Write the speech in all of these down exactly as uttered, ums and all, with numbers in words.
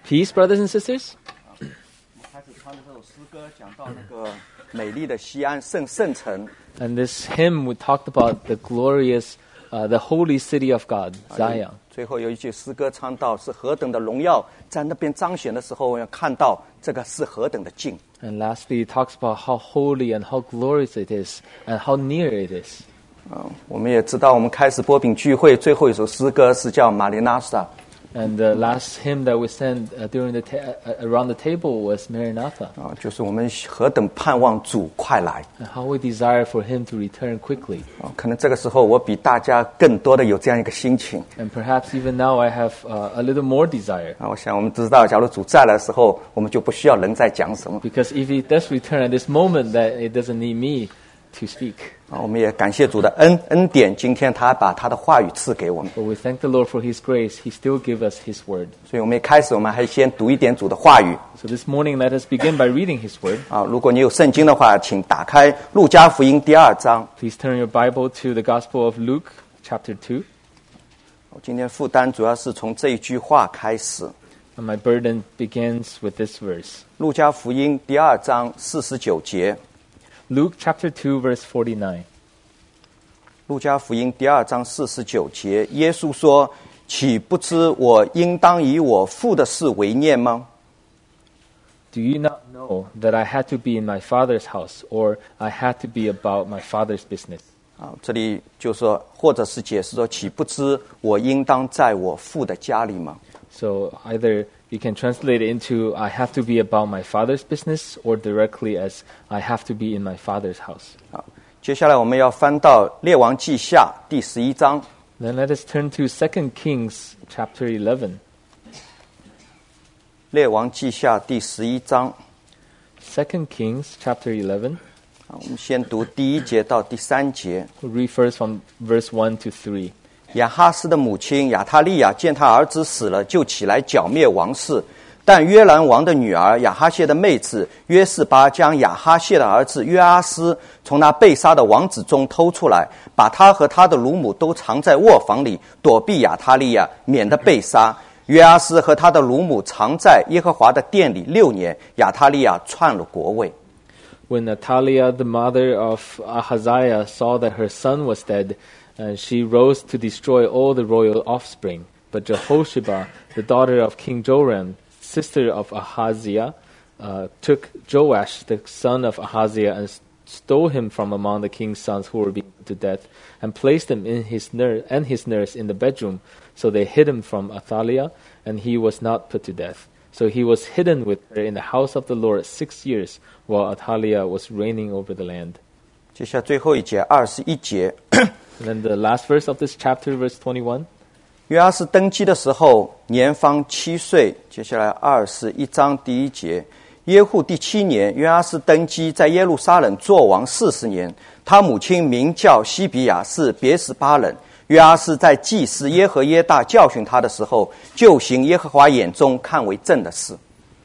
Peace, brothers and sisters. 开始唱的这首诗歌，讲到那个美丽的西安圣圣城。 And this hymn we talked about the glorious, uh, the holy city of God, Zion. 最后有一句诗歌唱到是何等的荣耀，在那边彰显的时候，要看到这个是何等的近。 And lastly, it talks about how holy and how glorious it is and how near it is. 嗯，我们也知道，我们开始波饼聚会最后一首诗歌是叫玛利娜莎。 And the last hymn that we sang uh, during the ta- uh, around the table was Maranatha. 啊，就是我们何等盼望主快来。 And how we desire for him to return quickly. 啊，可能这个时候我比大家更多的有这样一个心情。 And perhaps even now I have uh, a little more desire. 啊，我想我们知道，假如主再来的时候，我们就不需要人再讲什么。 Because if he does return at this moment, that it doesn't need me to speak. 啊，我们也感谢主的恩恩典，今天他把他的话语赐给我们。 But we thank the Lord for his grace. He still gives us his word. 所以我们一开始，我们还先读一点主的话语。 So this morning, let us begin by reading his word. 啊，如果你有圣经的话，请打开路加福音第二章。 Please turn your Bible to the Gospel of Luke, chapter two. 我今天负担主要是从这一句话开始。 And my burden begins with this verse. 路加福音第二章四十九节。 Luke chapter two, verse forty-nine. 路加福音第二章四十九节，耶稣说：“岂不知我应当以我父的事为念吗？” Do you not know that I had to be in my father's house, or I had to be about my father's business? 啊，这里就说，或者是解释说，岂不知我应当在我父的家里吗？ So either you can translate it into I have to be about my father's business, or directly as I have to be in my father's house. 啊，接下来我们要翻到列王记下第十一章。 Then let us turn to Second Kings chapter eleven. 列王记下第十一章， Second Kings chapter eleven. 啊，我们先读第一节到第三节。 We'll read first from verse one to three. 亚哈斯的母亲亚他利亚见他儿子死了，就起来剿灭王室。但约兰王的女儿亚哈谢的妹子约示巴将亚哈谢的儿子约阿斯从那被杀的王子中偷出来，把他和他的乳母都藏在卧房里，躲避亚他利亚，免得被杀。约阿斯和他的乳母藏在耶和华的殿里六年，亚他利亚篡了国位。 When Athaliah, the mother of Ahaziah, saw that her son was dead, uh, she rose to destroy all the royal offspring. But Jehosheba, the daughter of King Joram, sister of Ahaziah, uh, took Joash, the son of Ahaziah, and stole him from among the king's sons who were being put to death, and placed him in his nurse and his nurse in the bedroom. So they hid him from Athaliah, and he was not put to death. So he was hidden with her in the house of the Lord six years, while Athaliah was reigning over the land. 接下来最后一节二十一节。 And then the last verse of this chapter, verse twenty-one. 约阿斯登基的时候，年方七岁。接下来二十一章第一节，耶户第七年，约阿斯登基，在耶路撒冷作王四十年。他母亲名叫西比亚，是别是巴人。约阿斯在祭司耶和耶大教训他的时候，就行耶和华眼中看为正的事。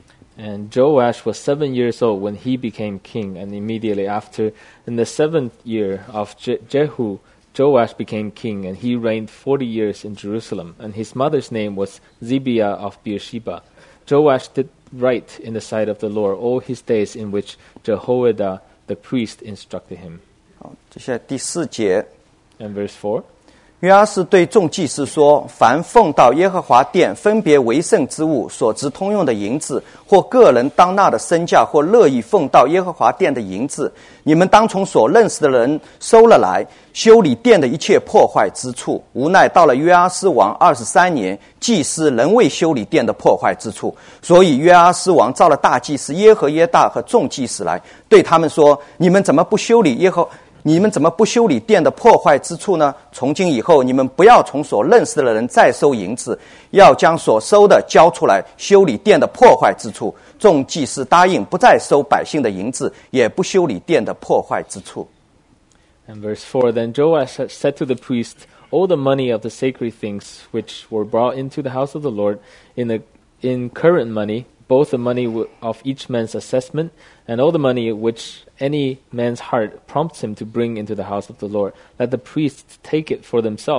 And Joash was seven years old when he became king, and immediately after, in the seventh year of Je- Jehu, Joash became king, and he reigned forty years in Jerusalem. And his mother's name was Zibiah of Beersheba. Joash did right in the sight of the Lord all his days in which Jehoiada the priest instructed him. 好，接下来第四节。 And verse four. 约阿斯对众祭司说：“凡奉到耶和华殿分别为圣之物，所值通用的银子，或个人当纳的身价，或乐意奉到耶和华殿的银子，你们当从所认识的人收了来，修理殿的一切破坏之处。无奈到了约阿斯王二十三年，祭司仍未修理殿的破坏之处，所以约阿斯王召了大祭司耶和耶大和众祭司来，对他们说：你们怎么不修理耶和？ 你们怎么不修理殿的破坏之处呢？从今以后，你们不要从所认识的人再收银子，要将所收的交出来，修理殿的破坏之处。众祭司答应不再收百姓的银子，也不修理殿的破坏之处。 And verse four, Then Joash said to the priest, All the money of the sacred things which were brought into the house of the Lord, in the in current money, both the money of each man's assessment, and all the money which any man's heart prompts him to bring into the house of the Lord, let the priests take it for themselves,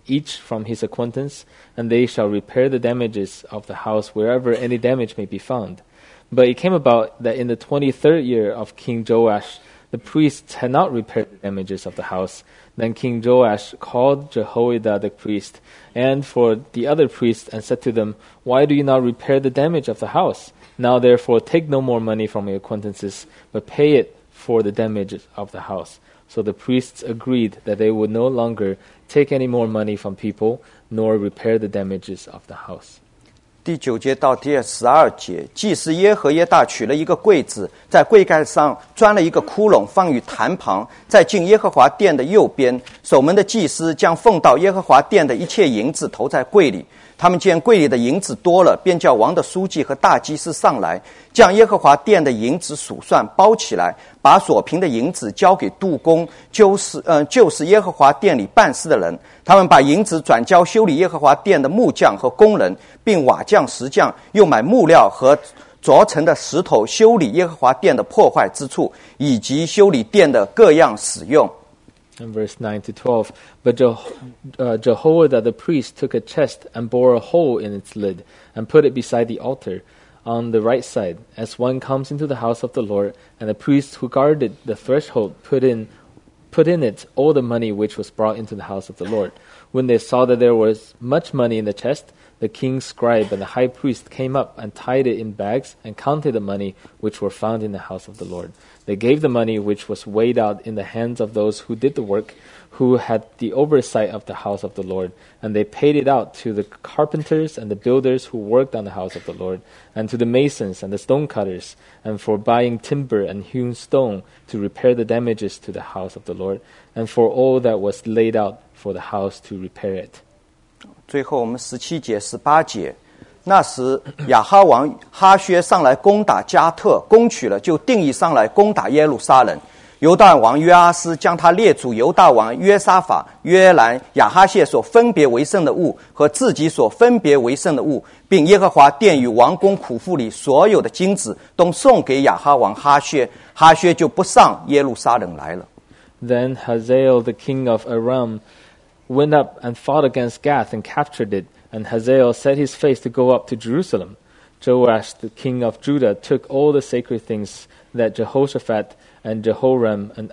each from his acquaintance, and they shall repair the damages of the house wherever any damage may be found. But it came about that in the twenty-third year of King Joash, the priests had not repaired the damages of the house. Then King Joash called Jehoiada the priest and for the other priests and said to them, Why do you not repair the damage of the house? Now therefore take no more money from your acquaintances, but pay it for the damage of the house. So the priests agreed that they would no longer take any more money from people, nor repair the damages of the house. 第九节到第十二节，祭司耶和耶大取了一个柜子，在柜盖上钻了一个窟窿，放于坛旁，在进耶和华殿的右边。守门的祭司将奉到耶和华殿的一切银子投在柜里。他们见柜里的银子多了，便叫王的书记和大祭司上来，将耶和华殿的银子数算包起来，把所凭的银子交给督工，就是呃就是耶和华殿里办事的人。他们把银子转交修理耶和华殿的木匠和工人，并瓦匠、石匠，又买木料和凿成的石头，修理耶和华殿的破坏之处，以及修理殿的各样使用。 And verse nine to twelve, But Je- uh, Jehoiada the priest took a chest and bore a hole in its lid and put it beside the altar on the right side, as one comes into the house of the Lord. And the priests who guarded the threshold put in put in it all the money which was brought into the house of the Lord. When they saw that there was much money in the chest, the king's scribe and the high priest came up and tied it in bags and counted the money which were found in the house of the Lord. They gave the money which was weighed out in the hands of those who did the work, who had the oversight of the house of the Lord, and they paid it out to the carpenters and the builders who worked on the house of the Lord, and to the masons and the stonecutters, and for buying timber and hewn stone to repair the damages to the house of the Lord, and for all that was laid out for the house to repair it. 最后我们十七节、十八节，那时亚哈王哈薛上来攻打加特，攻取了，就定义上来攻打耶路撒冷。犹大王约阿斯将他列祖犹大王约沙法、约兰、亚哈谢所分别为圣的物和自己所分别为圣的物，并耶和华殿与王宫库库里所有的金子，都送给亚哈王哈薛。哈薛就不上耶路撒冷来了。 Then Hazael the king of Aram went up and fought against Gath and captured it, and Hazael set his face to go up to Jerusalem. Joash the king of Judah took all the sacred things that Jehoshaphat and Jehoram and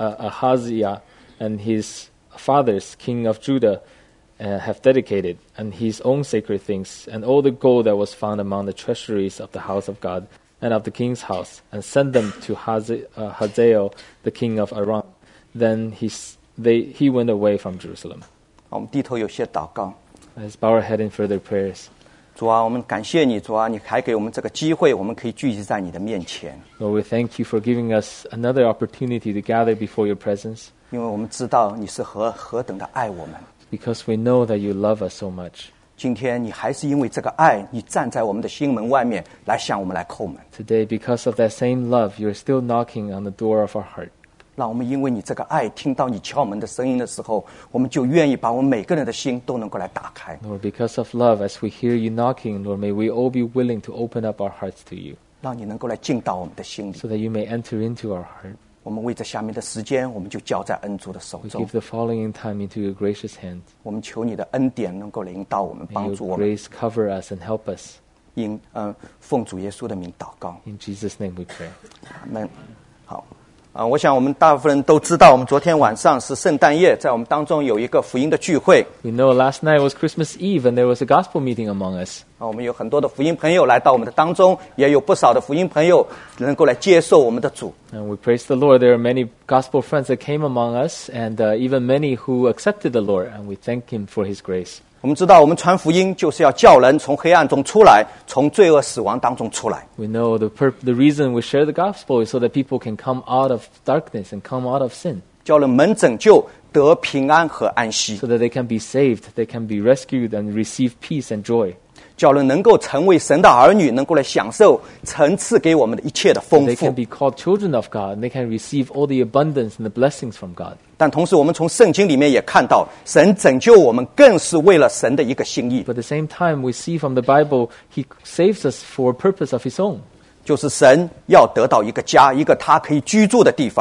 Ahaziah and his fathers, king of Judah, uh, have dedicated, and his own sacred things, and all the gold that was found among the treasuries of the house of God and of the king's house, and sent them to Hazael, uh, Hazael the king of Aram. Then he, they, he went away from Jerusalem. 我们低头有些祷告。 Let's bow our head in further prayers. 主啊，我们感谢你，主啊，你还给我们这个机会，我们可以聚集在你的面前。 Lord, we thank you for giving us another opportunity to gather before your presence, 因为我们知道你是何何等的爱我们。 because we know that you love us so much. 今天你还是因为这个爱，你站在我们的心门外面来向我们来叩门。 Today, because of that same love, you're still knocking on the door of our heart. 让我们因为你这个爱，听到你敲门的声音的时候，我们就愿意把我们每个人的心都能够来打开。 Lord, because of love, as we hear you knocking, Lord, may we all be willing to open up our hearts to you, 让你能够来进到我们的心里。 so that you may enter into our heart. 我们为这下面的时间，我们就交在恩主的手 We 中 give。the following time into your gracious hand. 我们求你的恩典能够领导我们， May 帮 your 助我们。 grace cover us and help us. 因嗯、呃，奉主耶稣的名祷告， In Jesus' name we pray. 阿门。好。啊、呃，我想我们大部分人都知道，我们昨天晚上是圣诞夜，在我们当中有一个福音的聚会。 We know last night was Christmas Eve and there was a gospel meeting among us. 啊，我们有很多的福音朋友来到我们的当中，也有不少的福音朋友能够来接受我们的主。 And we praise the Lord. There are many gospel friends that came among us, and uh, even many who accepted the Lord, and we thank Him for His grace. 我们知道，我们传福音就是要叫人从黑暗中出来，从罪恶死亡当中出来。 We know the pur- the reason we share the gospel is so that people can come out of darkness and come out of sin, 叫人蒙拯救，得平安和安息， so that they can be saved, they can be rescued, and receive peace and joy. 叫人能够成为神的儿女，能够来享受神赐给我们的一切的丰 They 富 can。be called children of God, and they can receive all the abundance and the blessings from God. 但同时，我们从圣经里面也看到，神拯救我们更是为了神的一个心意， But at the same time, we see from the Bible, He saves us for a purpose of His own. 就是神要得到一个家，一个他可以居住的地方。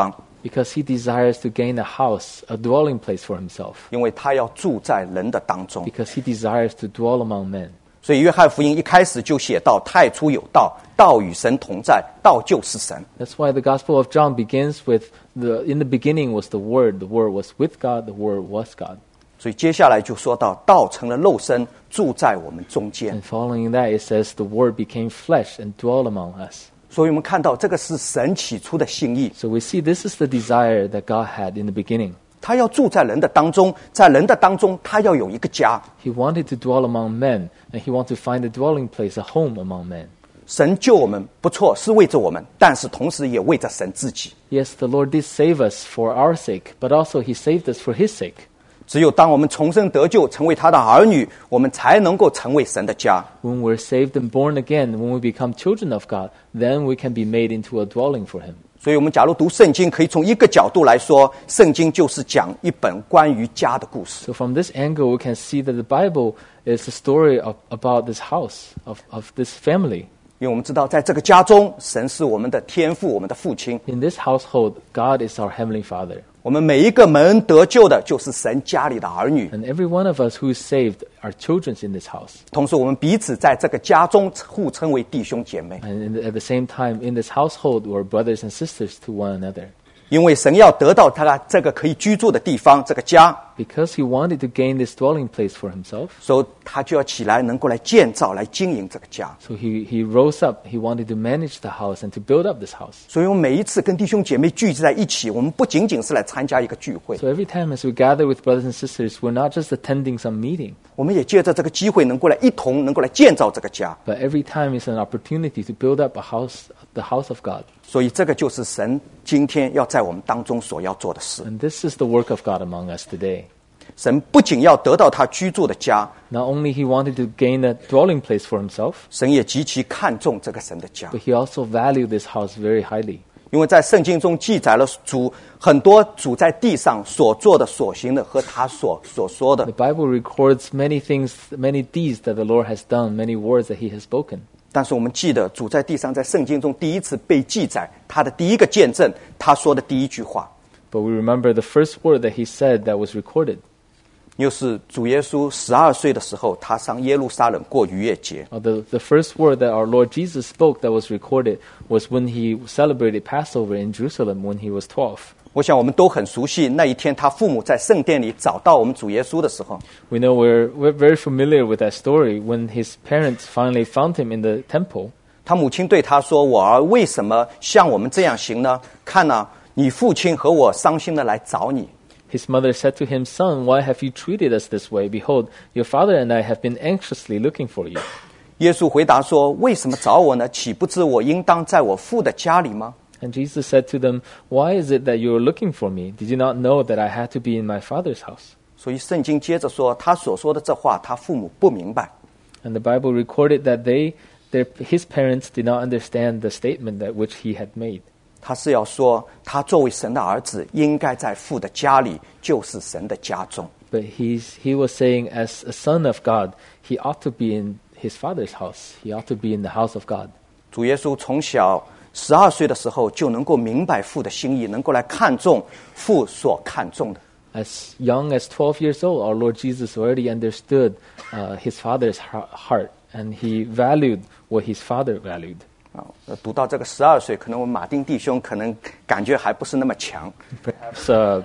Because he desires to gain a house, a dwelling place for himself. 因为他要住在人的当中。 Because he desires to dwell among men. 所以约翰福音一开始就写到：太初有道，道与神同在，道就是神。 That's why the Gospel of John begins with, the, in the beginning was the Word, the Word was with God, the Word was God. 所以接下来就说到，道成了肉身，住在我们中间。 And following that, it says the Word became flesh and dwelled among us. 所以我们看到这个是神起初的心意， So we see this is the desire that God had in the beginning. 他要住在人的当中，在人的当中，他要有一个家。 He wanted to dwell among men, and he wanted to find a dwelling place, a home among men. 神救我们不错，是为着我们，但是同时也为着神自己。 Yes, the Lord did save us for our sake, but also he saved us for his sake. 只有当我们重生得救，成为他的儿女，我们才能够成为神的家。 When we're saved and born again, when we become children of God, then we can be made into a dwelling for him. 所以我们假如读圣经，可以从一个角度来说，圣经就是讲一本关于家的故事。 So from this angle, we can see that the Bible is a story of, about this house, of, of this family. 因为我们知道，在这个家中，神是我们的天父，我们的父亲。 In this household, God is our Heavenly Father. 我们每一个蒙恩得救的，就是神家里的儿女。 And every one of us who is saved are children in this house. 同时，我们彼此在这个家中互称为弟兄姐妹。 And in the, at the same time, in this household, we're brothers and sisters to one another. 因为神要得到他这个可以居住的地方，这个家， Because he wanted to gain this dwelling place for himself, 所以他就要起来，能够来建造、来经营这个家。 so he, he rose up. He wanted to manage the house and to build up this house. 所以我们每一次跟弟兄姐妹聚集在一起，我们不仅仅是来参加一个聚会， So every time as we gather with brothers and sisters, we're not just attending some meeting, 我们也借着这个机会，能够来一同能够来建造这个家。 but every time is an opportunity to build up a house, the house of God. 所以这个就是神今天要在我们当中所要做的事。 And this is the work of God among us today. 神不仅要得到他居住的家， Not only he wanted to gain a dwelling place for himself, 神也极其看重这个神的家。 but he also valued this house very highly. 因为在圣经中记载了主很多主在地上所做的、所行的和他所所说的 The。Bible records many things, many deeds that the Lord has done, many words that he has spoken. 但是我们记得主在地上在圣经中第一次被记载，他的第一个见证，他说的第一句话， But we remember the first word that he said that was recorded. 又是主耶稣十二岁的时候，他上耶路撒冷过逾越节。 Uh, the, the first word that our Lord Jesus spoke that was recorded was when he celebrated Passover in Jerusalem when he was twelve. 我想我们都很熟悉那一天，他父母在圣殿里找到我们主耶稣的时候， We know we're, we're very familiar with that story when his parents finally found him in the temple. 他母亲对他说：“我儿为什么像我们这样行呢？看啊，你父亲和我伤心的来找你。” His mother said to him, Son, why have you treated us this way? Behold, your father and I have been anxiously looking for you. 耶稣回答说：“为什么找我呢？岂不知我应当在我父的家里吗？” And Jesus said to them, Why is it that you are looking for me? Did you not know that I had to be in my father's house? 所以圣经接着说，他所说的这话，他父母不明白。 And the Bible recorded that they, their, his parents did not understand the statement that which he had made. 他是要说，他作为神的儿子，应该在父的家里，就是神的家中。 But he's, he was saying, as a son of God, he ought to be in his father's house. He ought to be in the house of God. 主耶稣从小十二岁的时候就能够明白父的心意，能够来看重父所看重的。 As young as twelve years old, our Lord Jesus already understood uh, his father's ha- heart, and he valued what his father valued. 啊，读到这个十二岁，可能我们马丁弟兄可能感觉还不是那么强。 Perhaps uh,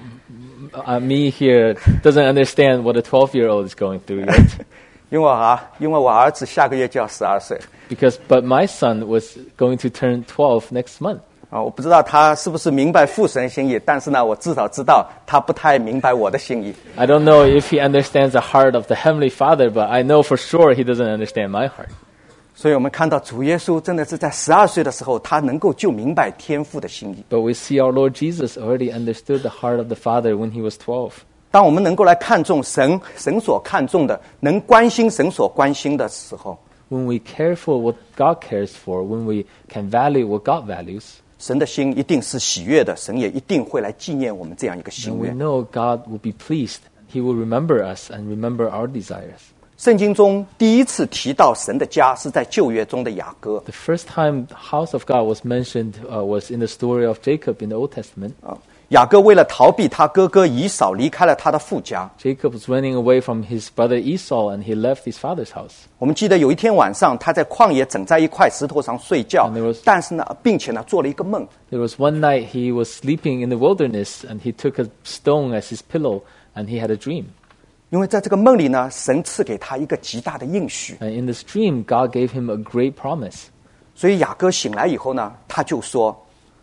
uh, me here doesn't understand what a twelve-year-old is going through yet. 因为啊，因为我儿子下个月就要十二岁 Because, but my son was going to turn twelve next month. 啊，我不知道他是不是明白父神心意，但是呢，我至少知道他不太明白我的心意。 I don't know if he understands the heart of the Heavenly Father, but I know for sure he doesn't understand my heart. 所以我们看到主耶稣真的是在十二岁的时候，他能够就明白天父的心意。 But we see our Lord Jesus already understood the heart of the Father when he was twelve. 当我们能够来看重神神所看重的，能关心神所关心的时候， When we care for what God cares for, when we can value what God values, 神的心一定是喜悦的，神也一定会来纪念我们这样一个 then 心 we 愿。 know God will be pleased. He will remember us and remember our desires. 圣经中第一次提到神的家是在旧约中的雅各。 The first time the house of God was mentioned uh, was in the story of Jacob in the Old Testament. 啊，雅各为了逃避他哥哥以扫，离开了他的父家。 Jacob was running away from his brother Esau, and he left his father's house. 我们记得有一天晚上，他在旷野枕在一块石头上睡觉 And there was-， 但是呢，并且呢，做了一个梦。 There was one night he was sleeping in the wilderness, and he took a stone as his pillow, and he had a dream. 因为在这个梦里呢，神赐给他一个极大的应许， And in this dream, God gave him a great promise. 所以雅各醒来以后呢，他就说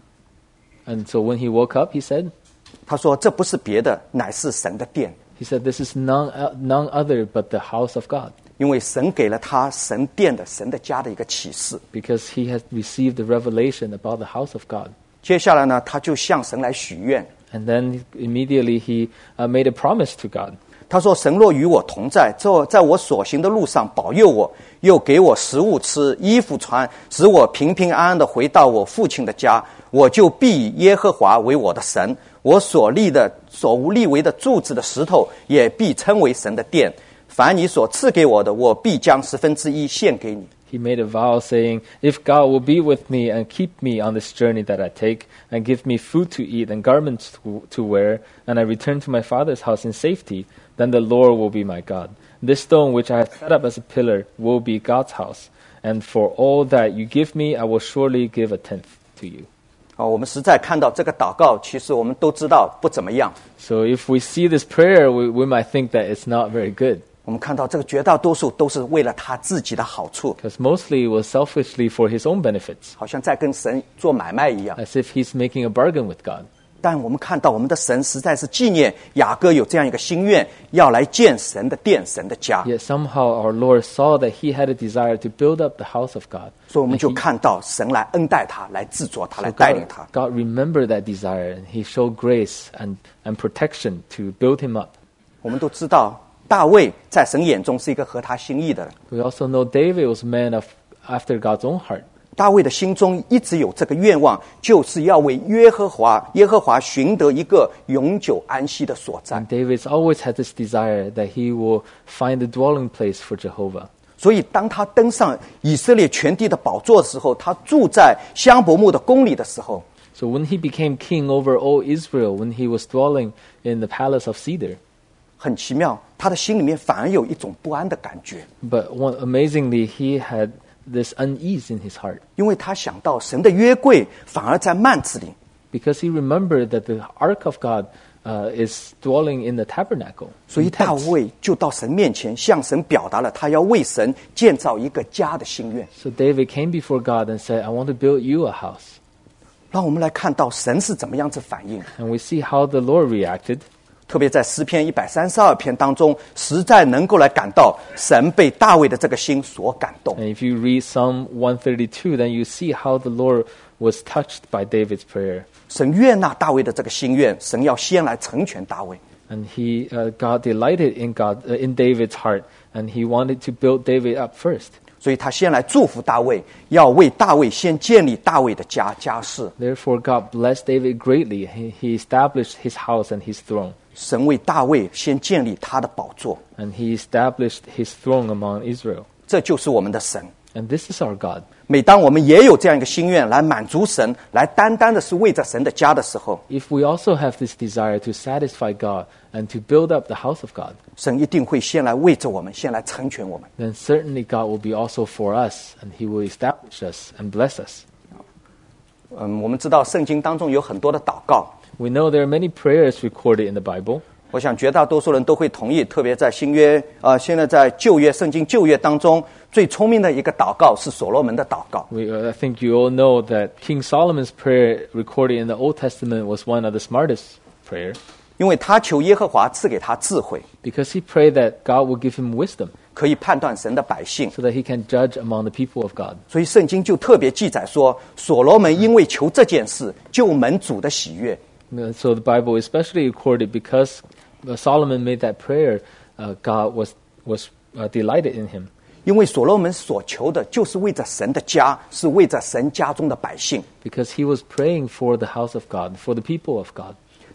And so when he woke up, he said,：“ 他说这不是别的，乃是神的殿， he said, this is none, uh, none other but the house of God, 因为神给了他神殿的神的家的一个启示。 because he has received the revelation about the house of God. 接下来呢，他就向神来许愿， And then immediately he uh, made a promise to God. 他说：“神若与我同在，在我在我所行的路上保佑我，又给我食物吃、衣服穿，使我平平安安的回到我父亲的家，我就必以耶和华为我的神。我所立的、所立为的柱子的石头，也必称为神的殿。凡你所赐给我的，我必将十分之一献给你。” He made a vow saying, if God will be with me and keep me on this journey that I take, and give me food to eat and garments to, to wear, and I return to my father's house in safety, then the Lord will be my God. This stone which I have set up as a pillar will be God's house. And for all that you give me, I will surely give a tenth to you. 啊，我们实在看到这个祷告，其实我们都知道不怎么样。 So if we see this prayer, we, we might think that it's not very good. 我们看到这个绝大多数都是为了他自己的好处， Because mostly it was selfishly for his own benefits, 好像在跟神做买卖一样。 as if he's making a bargain with God. 但我们看到我们的神实在是纪念雅各有这样一个心愿，要来建神的殿、神的家。 Yet somehow our Lord saw that he had a desire to build up the house of God. 所以我们 And 就 he- 看到神来恩待他，来制作他， so 来带领 God, 他。 God remembered that desire, and he showed grace and, and protection to build him up. 我们都知道大卫在神眼中是一个合他心意的人。 We also know David was a man of, after God's own heart. 大卫的心中一直有这个愿望，就是要为耶和华耶和华寻得一个永久安息的所在。 And David's always had this desire that he will find a dwelling place for Jehovah. 所以当他登上以色列全地的宝座的时候，他住在香柏木的宫里的时候， So when he became king over all Israel, when he was dwelling in the palace of cedar, 很奇妙，他的心里面反而有一种不安的感觉， but one, amazingly, he had this unease in his heart, 因为他想到神的约柜反而在幔子里， because he remembered that the ark of God uh, is dwelling in the tabernacle. 所以 in 大 tents. 卫就到神面前，向神表达了他要为神建造一个家的心愿。 So David came before God and said, I want to build you a house. 让我们来看到神是怎么样子反应。 And we see how the Lord reacted. 特别在诗篇一百三十二篇当中，实在能够来感到神被大卫的这个心所感动。 And if you read Psalm one thirty-two, then you see how the Lord was touched by David's prayer. 神悦纳大卫的这个心愿，神要先来成全大卫。 And he, uh, God delighted in God, uh, in David's heart, and he wanted to build David up first. 所以他先来祝福大卫，要为大卫先建立大卫的家家室。 Therefore, God blessed David greatly. He, he established his house and his throne. 神为大卫先建立他的宝座， And he established his throne among Israel. 这就是我们的神。 And this is our God. 每当我们也有这样一个心愿来满足神，来单单的是为着神的家的时候， If we also have this desire to satisfy God and to build up the house of God, 神一定会先来为着我们，先来成全我们。 then certainly God will be also for us, and he will establish us and bless us. 嗯，我们知道圣经当中有很多的祷告， We know there are many prayers recorded in the Bible. 我想绝大多数人都会同意，特别在新约，呃，现在在旧约圣经旧约当中，最聪明的一个祷告是所罗门的祷告。 We, uh, I think you all know that King Solomon's prayer recorded in the Old Testament was one of the smartest prayer, 因为他求耶和华赐给他智慧， because he prayed that God will give him wisdom 可以判断神的百姓。 so that he can judge among the people of God. 所以圣经就特别记载说，所罗门因为求这件事，就蒙主的喜悦。 Uh, So the Bible especially recorded because uh, Solomon made that prayer, uh, God was, was uh, delighted in him. 因为所罗门所求的就是为着神的家，是为着神家中的百姓。 Because he was praying for the house of God, for the people of God.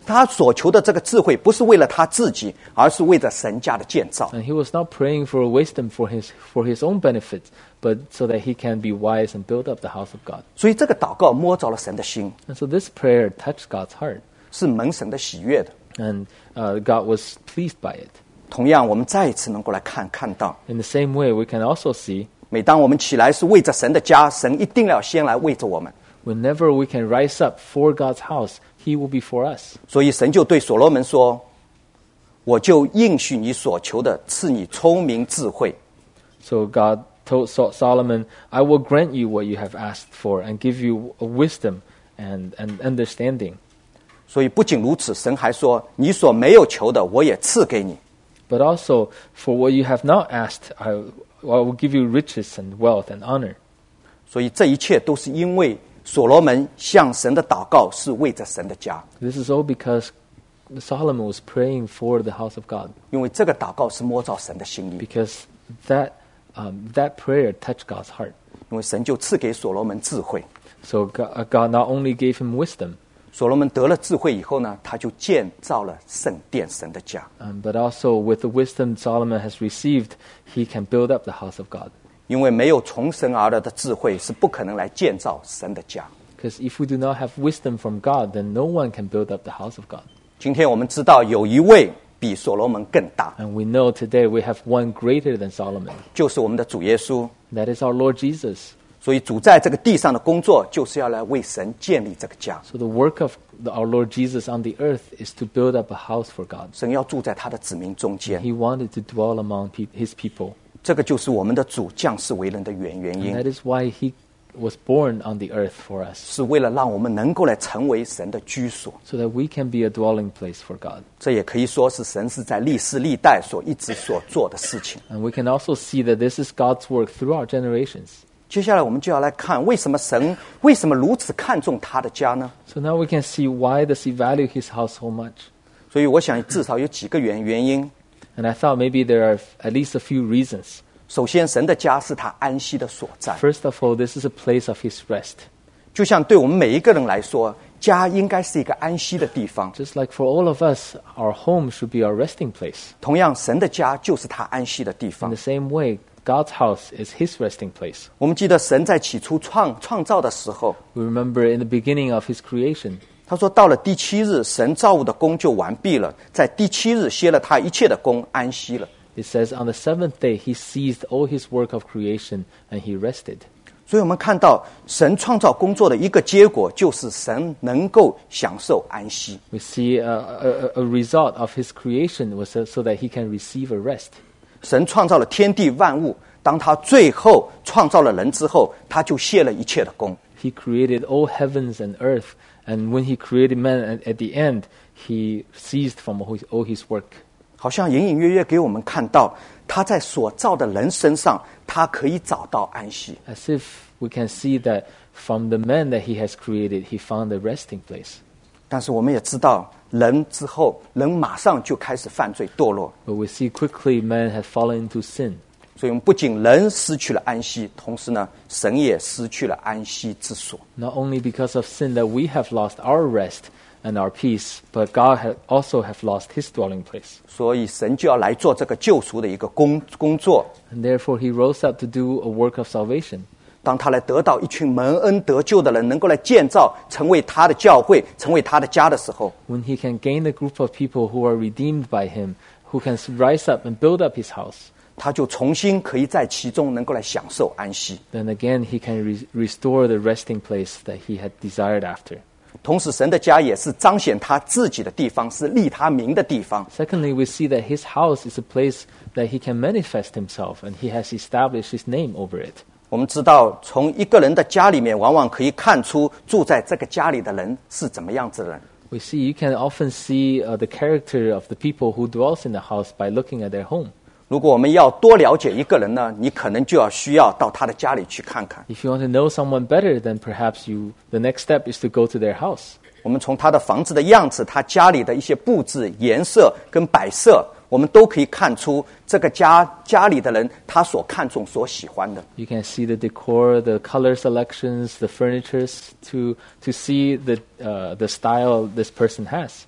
他所求的这个智慧不是为了他自己，而是为着神家的建造。 And he was not praying for wisdom for his, for his own benefit, but so that he can be wise and build up the house of God. 所以这个祷告摸着了神的心， And so this prayer touched God's heart, 是蒙神的喜悦的。 and uh, God was pleased by it. 同样，我们再一次能够来看看到， In the same way, we can also see 每当我们起来是为着神的家，神一定要先来为着我们。 whenever we can rise up for God's house, He will be for us. 所以神就对所罗门说：“我就应许你所求的，赐你聪明智慧。” So God told Sol- Solomon, I will grant you what you have asked for and give you wisdom and, and understanding. 所以不仅如此，神还说：“你所没有求的，我也赐给你。” But also, for what you have not asked, I, I will give you riches and wealth and honor. 所以这一切都是因为所罗门向神的祷告是为着神的家， This is all because Solomon was praying for the house of God, 因为这个祷告是摸着神的心意， because that, um, that prayer touched God's heart. 因为神就赐给所罗门智慧。 So God, uh, God not only gave him wisdom, 所罗门得了智慧以后呢，他就建造了圣殿，神的家。 um, but also with the wisdom Solomon has received, he can build up the house of God. 因为没有从神而来的智慧，是不可能来建造神的家。 Because if we do not have wisdom from God, then no one can build up the house of God. 今天我们知道有一位比所罗门更大， And we know today we have one greater than Solomon. 就是我们的主耶稣。 That is our Lord Jesus. 所以主在这个地上的工作，就是要来为神建立这个家。 So the work of the, our Lord Jesus on the earth is to build up a house for God. 神要住在他的子民中间， He wanted to dwell among pe- his people. 这个就是我们的主降世为人的原原 And 因， that is why he was born on the earth for us, 是为了让我们能够来成为神的居所。 so that we can be a dwelling place for God. 这也可以说是神是在历世历代所一直所做的事情。 And we can also see that this is God's work throughout generations. 接下来我们就要来看，为什么神为什么如此看重他的家呢？ So now we can see why does he value his house so much. 所以我想至少有几个原原因。 And I thought maybe there are at least a few reasons. 首先，神的家是他安息的所在， First of all, this is a place of his rest. 就像对我们每一个人来说，家应该是一个安息的地方。 Just like for all of us, our home should be our resting place. 同样，神的家就是他安息的地 In 方 the。same way, God's house is his resting place. 我们记得神在起初创创造的时候， We remember in the beginning of his creation, 他说到了第七日，神造物的工就完毕了，在第七日歇了他一切的工，安息了。 it says, on the seventh day, he ceased all his work of creation and he rested. 所以我们看到神创造工作的一个结果，就是神能够享受安息。 We see a, a, a result of his creation was so, so that he can receive a rest. 神创造了天地万物，当他最后创造了人之后，他就歇了一切的工。 He created all heavens and earth, and when he created man, at, at the end, he ceased from all his, all his work. 好像隐隐约约给我们看到，他在所造的人身上，他可以找到安息。 As if we can see that from the man that he has created, he found a resting place. 但是我们也知道，人之后，人马上就开始犯罪堕落， But we see quickly man had fallen into sin. 所以我们不仅人失去了安息，同时呢，神也失去了安息之所。 Not only because of sin that we have lost our rest and our peace, but God ha- also have lost his dwelling place. 所以神就要来做这个救赎的一个工工作。 And therefore he rose up to do a work of salvation. 当他来得到一群蒙恩得救的人，能够来建造，成为他的教会，成为他的家的时候， When he can gain a group of people who are redeemed by him, who can rise up and build up his house, 他就重新可以在其中能够来享受安息。 then again he can re- restore the resting place that he had desired after. 同时，神的家也是彰显他自己的地方，是立他名的地方。 Secondly, we see that his house is a place that he can manifest himself, and he has established his name over it. 我们知道，从一个人的家里面，往往可以看出住在这个家里的人是怎么样子的人。 We see, you can often see uh, the character of the people who dwells in the house by looking at their home. 如果我们要多了解一个人呢，你可能就要需要到他的家里去看看。 If you want to know someone better, then perhaps you, the next step is to go to their house. 我们从他的房子的样子，他家里的一些布置、颜色跟摆设，我们都可以看出这个家家里的人他所看重、所喜欢的。 You can see the decor, the color selections, the furnitures to to see the uh, the style this person has.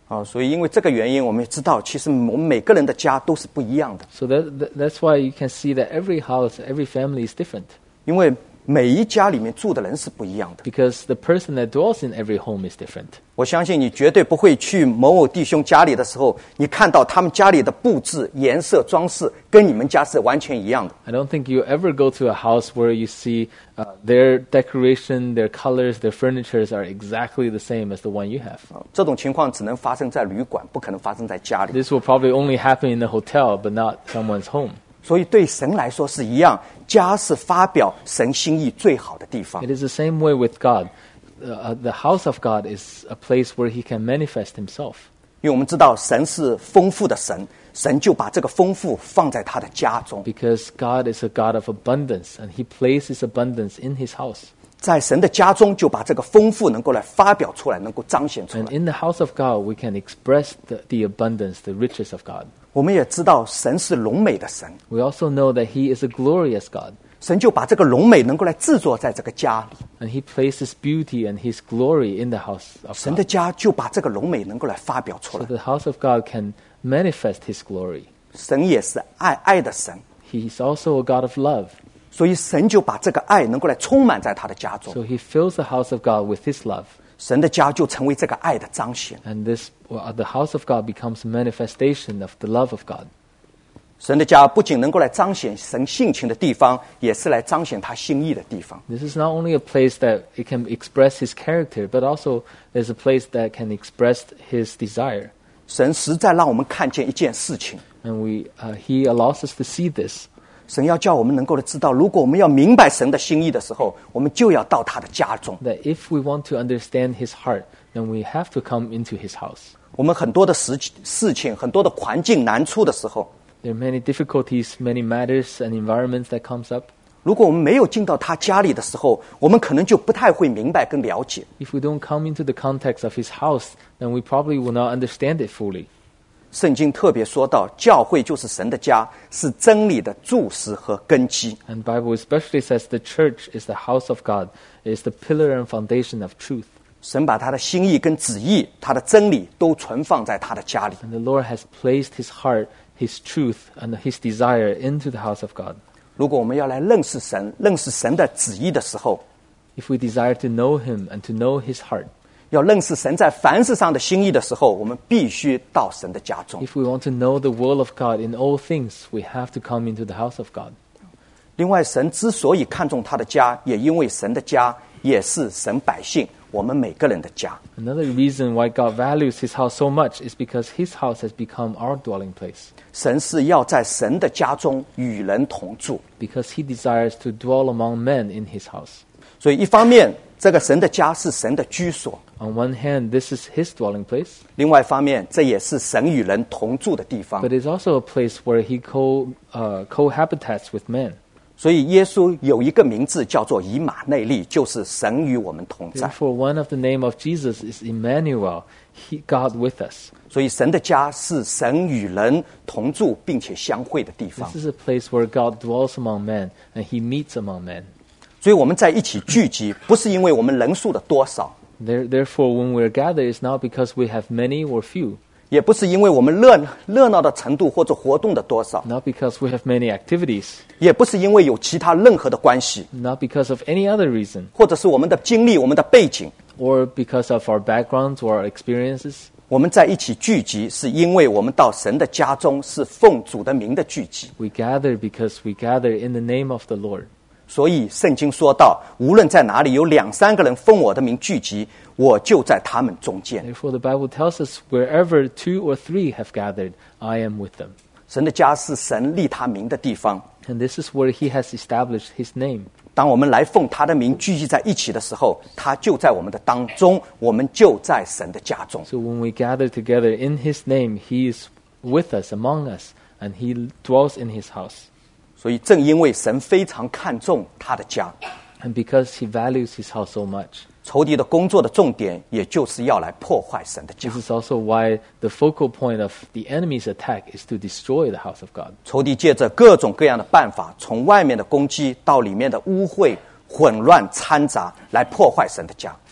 啊，所以因为这个原因，我们也知道，其实我们每个人的家都是不一样的。 So that, that that's why you can see that every house, every family is different. 因为每一家里面住的人是不一样的。 Because the person that dwells in every home is different. 我相信你绝对不会去某某弟兄家里的时候，你看到他们家里的布置、颜色、装饰跟你们家是完全一样的。 I don't think you ever go to a house where you see uh, their decoration, their colors, their furnitures are exactly the same as the one you have. 啊，这种情况只能发生在旅馆，不可能发生在家里。 This will probably only happen in a hotel, but not someone's home. 所以对神来说是一样，家是发表神心意最好的地方。 It is the same way with God. Uh, the house of God is a place where He can manifest Himself. 因为我们知道神是丰富的神，神就把这个丰富放在他的家中。 Because God is a God of abundance, and He places abundance in His house. 在神的家中，就把这个丰富能够来发表出来，能够彰显出 And 来。 in the house of God, we can express the, the abundance, the riches of God. 我们也知道神是荣美的神， We also know that He is a glorious God, 神就把这个荣美能够来制作在这个家里。 and He places beauty and His glory in the house of 神的 God. 家就把这个荣美能够来发表出 So 来。 the house of God can manifest His glory. 神也是爱爱的神， He is also a God of love. 所以神就把这个爱能够来充满在他的家中， So He fills the house of God with His love. 神的家就成为这个爱的彰显。 And this, well, the house of God becomes a manifestation of the love of God. 神的家不仅能够来彰显神性情的地方，也是来彰显他心意的地方。 This is not only a place that it can express His character, but also there's a place that can express His desire. 神实在让我们看见一件事情， And we, uh, He allows us to see this. 神要叫我们能够知道，如果我们要明白神的心意的时候，我们就要到他的家中。 That if we want to understand His heart, then we have to come into His house. 我们很多的事事情，很多的环境难处的时候， There are many difficulties, many matters and environments that comes up. 如果我们没有进到他家里的时候，我们可能就不太会明白跟了解。 If we don't come into the context of His house, then we probably will not understand it fully. 圣经特别说到，教会就是神的家，是真理的柱石和根基。 And the Bible especially says the church is the house of God, is the pillar and foundation of truth. 神把他的心意跟旨意，他的真理都存放在他的家里。 And the Lord has placed His heart, His truth, and His desire into the house of God. 如果我们要来认识神、认识神的旨意的时候， If we desire to know Him and to know His heart, 要认识神在凡事上的心意的时候，我们必须到神的家中。 if we want to know the will of God in all things, we have to come into the house of God. 另外，神之所以看重他的家，也因为神的家也是神百姓我们每个人的家。 Another reason why God values His house so much is because His house has become our dwelling place. 神是要在神的家中与人同住， Because He desires to dwell among men in His house. 所以一方面，这个神的家是神的居所； On one hand, this is His dwelling place, 另外一方面，这也是神与人同住的地方 but。it's also a place where He co, uh, cohabitates with men. 所以，耶稣有一个名字叫做以马内利，就是神与我们同在。 Therefore, one of the name of Jesus is Emmanuel, he, God with us. 所以，神的家是神与人同住并且相会的地方 This。is a place where God dwells among men and He meets among men. 所以，我们在一起聚集，不是因为我们人数的多少， There, therefore, when we're gathered, it's not because we have many or few, 也不是因为我们热热闹的程度或者活动的多少， not because we have many activities, 也不是因为有其他任何的关系， not because of any other reason, 或者是我们的经历、我们的背景。 or because of our backgrounds or our experiences. 我们在一起聚集，是因为我们到神的家中，是奉主的名的聚集。 We gather because we gather in the name of the Lord. 所以圣经说到，无论在哪里有两三个人奉我的名聚集，我就在他们中间。 Therefore, the Bible tells us, wherever two or three have gathered, I am with them. 神的家是神立他名的地方。 And this is where He has established His name. 当我们来奉他的名聚集在一起的时候，他就在我们的当中，我们就在神的家中。 So when we gather together in His name, He is with us, among us, and He dwells in His house. 所以正因为神非常看重他的家， And because He values His house so much, 仇敌的工作的重点，也就是要来破坏神的家 this。is also why the focal point of the enemy's attack is to destroy the house of God. 仇敌借着各种各样的办法，从外面的攻击到里面的污秽、混乱掺杂，来破坏神的家。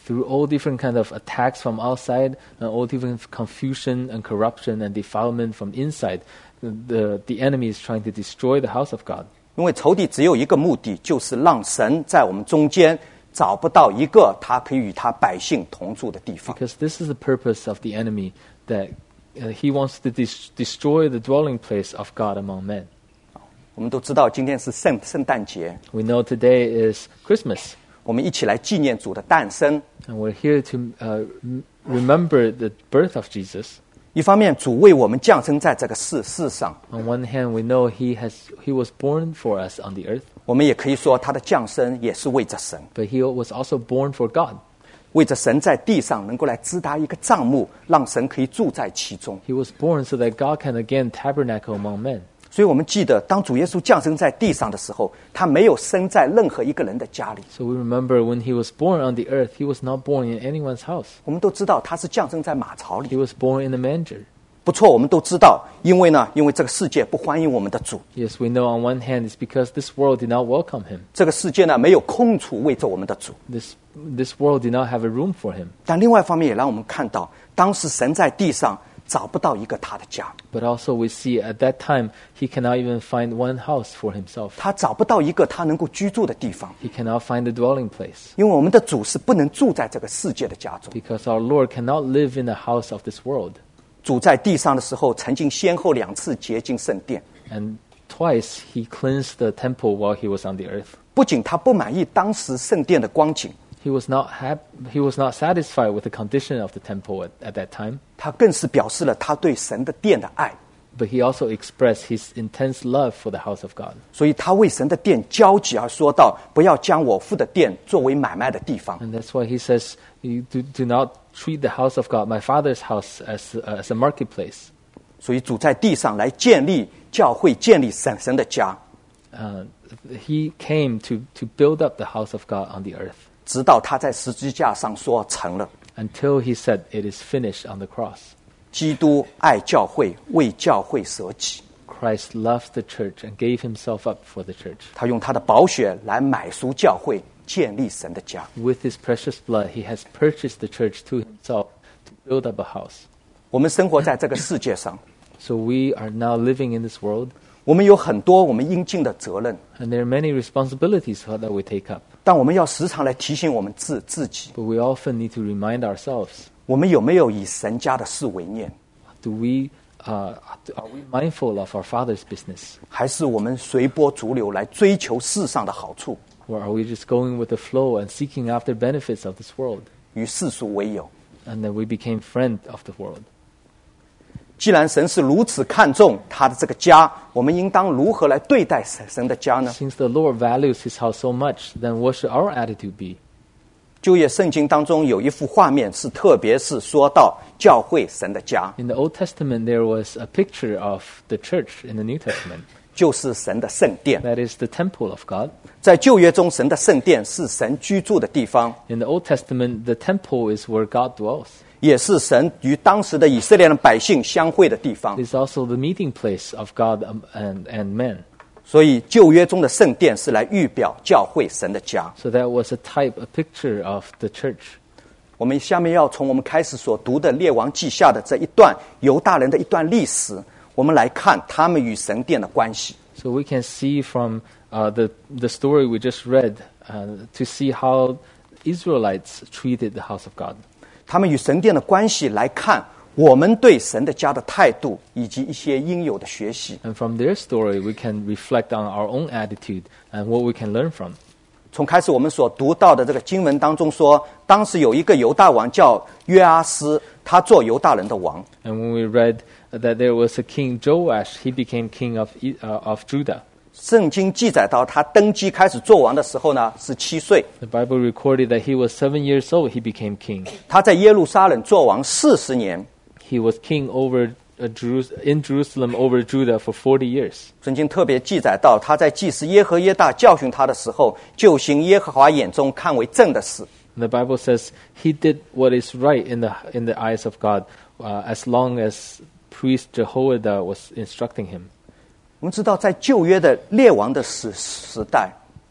through all different kinds of attacks from outside, and all different confusion and corruption and defilement from inside, the, the enemy is trying to destroy the house of God. 因为仇敌只有一个目的，就是让神在我们中间找不到一个他可以与他百姓同住的地方。 Because this is the purpose of the enemy, that uh, he wants to dis- destroy the dwelling place of God among men. 我们都知道今天是圣圣诞节， We know today is Christmas, 我们一起来纪念主的诞生。 and we're here to uh, m- remember the birth of Jesus. 一方面，主为我们降生在这个世世上， On one hand, we know he has he was born for us on the earth, 我们也可以说他的降生也是为着神， but he was also born for God. 为着神在地上能够来支搭一个帐幕，让神可以住在其中。 He was born so that God can again tabernacle among men. 所以我们记得，当主耶稣降生在地上的时候，他没有生在任何一个人的家里。 So we remember when he was born on the earth, he was not born in anyone's house. 我们都知道他是降生在马槽 He 里。 was born in a manger. 不错，我们都知道，因为呢，因为这个世界不欢迎我们的主， Yes, we know on one hand it's because this world did not welcome him. 这个世界呢没有空处为着我们的主。 This this world did not have a room for him. 但另外一方面也让我们看到，当时神在地上找不到一个他的家， But also we see at that time he cannot even find one house for himself. 他找不到一个他能够居住的地方， He cannot find a dwelling place. 因为我们的主是不能住在这个世界的家中。 Because our Lord cannot live in the house of this world. 主在地上的时候，曾经先后两次洁净圣殿。 And twice he cleansed the temple while he was on the earth. 不仅他不满意当时圣殿的光景， He was not hap- he was not satisfied with the condition of the temple at, at that time, 他更是表示了他对神的殿的爱。 but he also expressed his intense love for the house of God. 所以他为神的殿焦急，而说道：“不要将我父的殿作为买卖的地方。” And that's why he says, you do, do not treat the house of God, my Father's house, as, uh, as a marketplace. 所以主在地上来建立教会，建立神神的家， Uh, he came to, to build up the house of God on the earth 直到他在十字架上说成了。 until he said, it is finished on the cross. 基督爱教会，为教会舍己， Christ loved the church and gave himself up for the church. 他用他的宝血来买赎教会，建立神的家。 With his precious blood, he has purchased the church to himself to build up a house. 我们生活在这个世界上， So we are now living in this world, 我们有很多我们应尽的责任， and there are many responsibilities that we take up. 但我们要时常来提醒我们自自己， But we often need to remind ourselves, 我们有没有以神家的事为念， do we, uh, are we mindful of our Father's business? 还是我们随波逐流来追求世上的好处， Or are we just going with the flow and seeking after benefits of this world? 与世俗为友？ And then we became friend of the world. 既然神是如此看重他的这个家，我们应当如何来对待神神的家呢？ Since the Lord values his house so much, then what should our attitude be? 旧约圣经当中有一幅画面，是特别是说到教会神的家， In the Old Testament, there was a picture of the church in the New Testament. 就是神的圣殿。 That is the temple of God. 在旧约中，神的圣殿是神居住的地方， In the Old Testament, the temple is where God dwells. 也是神与当时的以色列的百姓相会的地方。 It's also the meeting place of God um, and, and men. 所以旧约中的圣殿是来预表教会神的家。 So that was a type, a picture of the church. 我们下面要从我们开始所读的列王记下的这一段犹大人的一段历史，我们来看他们与神殿的关系。 So we can see from uh, the, the story we just read uh, to see how Israelites treated the house of God. 他们与神殿的关系来看我们对神的家的态度，以及一些应有的学习。 And from their story, we can reflect on our own attitude and what we can learn from. 从开始我们所读到的这个经文当中说，当时有一个犹大王叫约阿斯，他做犹大人的王。 And when we read that there was a king Joash, he became king of, uh, of Judah. 圣经记载到他登基开始做王的时候呢，是七岁。 The Bible recorded that he was seven years old, he became king. 他在耶路撒冷做王四十年。 He was king over uh, Jerus- in Jerusalem over Judah for forty years. 圣经特别记载到，他在祭司耶和耶大教训他的时候，就行耶和华眼中看为正的事。 And the Bible says he did what is right in the in the eyes of God, uh, as long as priest Jehoiada was instructing him. 我们知道，在旧约的列王的时时代，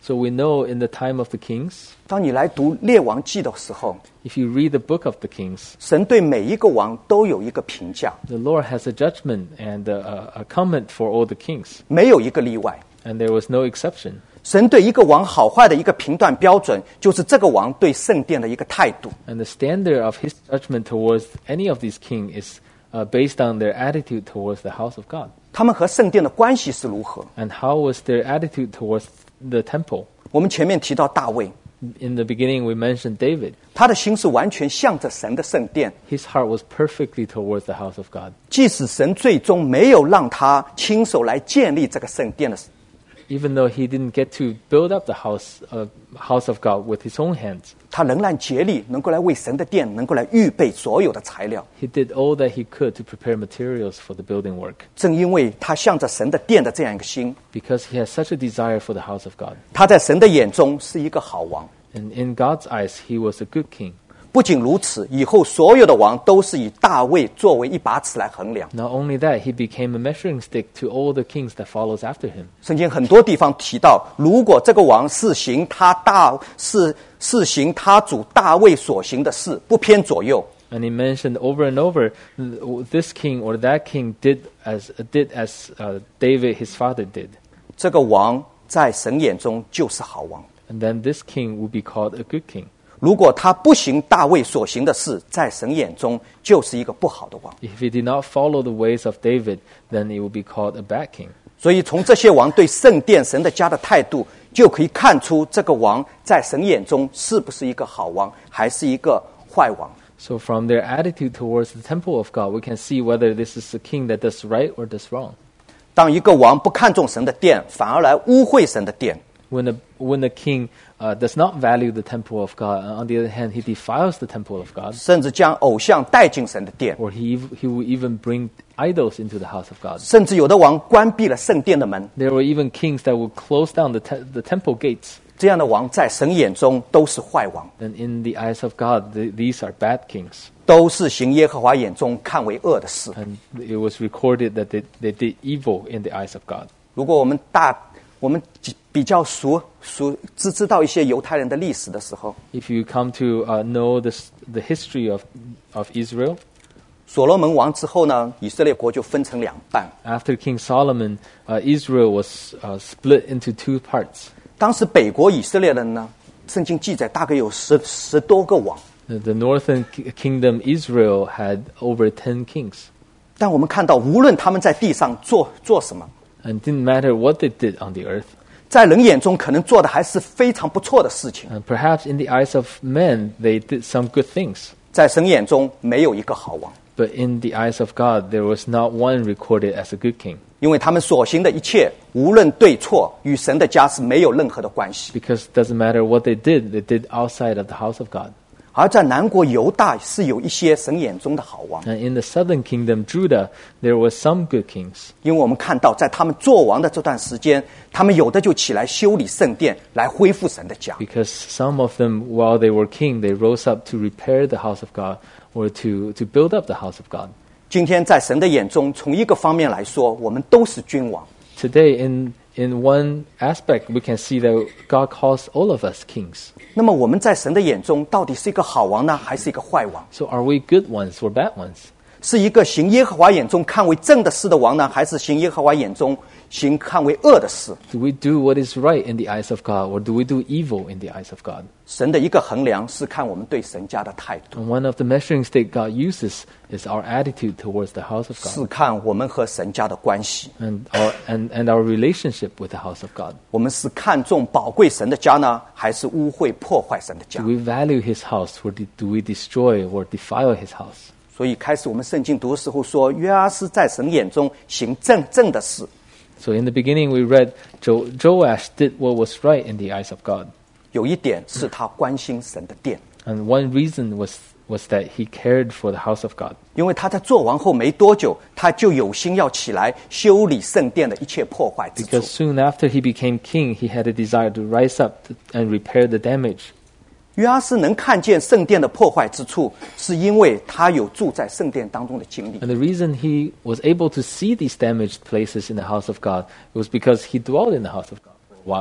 So we know in the time of the kings, 当你来读列王记的时候， if you read the book of the kings, 神对每一个王都有一个评价， the Lord has a judgment and a, a comment for all the kings, 没有一个例外。 and there was no exception. 神对一个王好坏的一个评断标准，就是这个王对圣殿的一个态度。 And the standard of his judgment towards any of these kings is uh, based on their attitude towards the house of God. 他们和圣殿的关系是如何？ And how was their attitude towards the temple? 我们前面提到大卫， In the beginning, we mentioned David. 他的心是完全向着神的圣殿， His heart was perfectly towards the house of God. 即使神最终没有让他亲手来建立这个圣殿的时， Even though he didn't get to build up the house, uh, house of God with his own hands, 他仍然竭力能够来为神的殿能够来预备所有的材料。 he did all that he could to prepare materials for the building work, 正因为他向着神的殿的这样一个心， because he has such a desire for the house of God. 他在神的眼中是一个好王。 And in God's eyes, he was a good king. 不仅如此，以后所有的王都是以大卫作为一把尺来衡量。 Not only that, he became a measuring stick to all the kings that follows after him. 圣经很多地方提到，如果这个王是行他大是是行他主大卫所行的事，不偏左右， And he mentioned over and over, this king or that king did as did as uh, David, his father, did. 这个王在神眼中就是好王。 And then this king would be called a good king. 如果他不行大卫所行的事，在神眼中就是一个不好的王。 If he did not follow the ways of David, then it would be called a bad king. 所以从这些王对圣殿神的家的态度，就可以看出这个王在神眼中是不是一个好王，还是一个坏王。 So from their attitude towards the temple of God, we can see whether this is a king that does right or does wrong. 当一个王不看重神的殿，反而来污秽神的殿， When a, when a king uh, does not value the temple of God, and on the other hand, he defiles the temple of God, 甚至将偶像带进神的殿， or he, ev- he will even bring idols into the house of God. 甚至有的王关闭了圣殿的门， There were even kings that would close down the, te- the temple gates. 这样的王在神眼中都是坏王， And in the eyes of God, th- these are bad kings. 都是行耶和华眼中看为恶的事。 And it was recorded that they, they did evil in the eyes of God. 如果我们大我们比较熟熟知知道一些犹太人的历史的时候， If you come to uh, know this, the history of, of Israel, 所罗门王之后呢，以色列国就分成两半。 after King Solomon, uh, Israel was uh, split into two parts. 当时北国以色列人呢，圣经记载大概有十十多个王， The, the northern ki- kingdom, Israel, had over ten kings. 但我们看到，无论他们在地上做做什么， And it didn't matter what they did on the earth. 在人眼中可能做的还是非常不错的事情， And perhaps in the eyes of men, they did some good things. 在神眼中没有一个好王， But in the eyes of God, there was not one recorded as a good king. 因为他们所行的一切，无论对错，与神的家是没有任何的关系。 Because it doesn't matter what they did, they did outside of the house of God. 而在南国犹大是有一些神眼中的好王， And in the southern kingdom, Judah, there were some good kings. 因为我们看到在他们做王的这段时间，他们有的就起来修理圣殿，来恢复神的家。 Because some of them, while they were king, they rose up to repair the house of God or to, to build up the house of God. 今天在神的眼中，从一个方面来说，我们都是君王。 Today, in, in one aspect, we can see that God calls all of us kings. 那么我们在神的眼中，到底是一个好王呢，还是一个坏王？ So are we good ones or bad ones? 是一个行耶和华眼中看为正的事的王呢，还是行耶和华眼中行看为恶的事？ Do we do what is right in the eyes of God, or do we do evil in the eyes of God? 神的一个衡量是看我们对神家的态度， And one of the measuring stick God uses is our attitude towards the house of 是 God 看我们和神家的关系。 and our, and, and our relationship with the house of God. 我们是看重宝贵神的家呢，还是污秽破坏神的家 Do？ we value His house, or do do we destroy or defile His house? 所以开始我们圣经读的时候说，约阿斯在神眼中行正正的事。 So in the beginning, we read jo- Joash did what was right in the eyes of God. 有一点是他关心神的殿， And one reason was, was that he cared for the house of God. 因为他在做完后没多久，他就有心要起来修理圣殿的一切破坏之处 Because。soon after he became king, he had a desire to rise up to, and repair the damage. 约阿斯能看见圣殿的破坏之处，是因为他有住在圣殿当中的经历。 And the reason he was able to see these damaged places in the house of God was because he dwelled in the house of God for a while.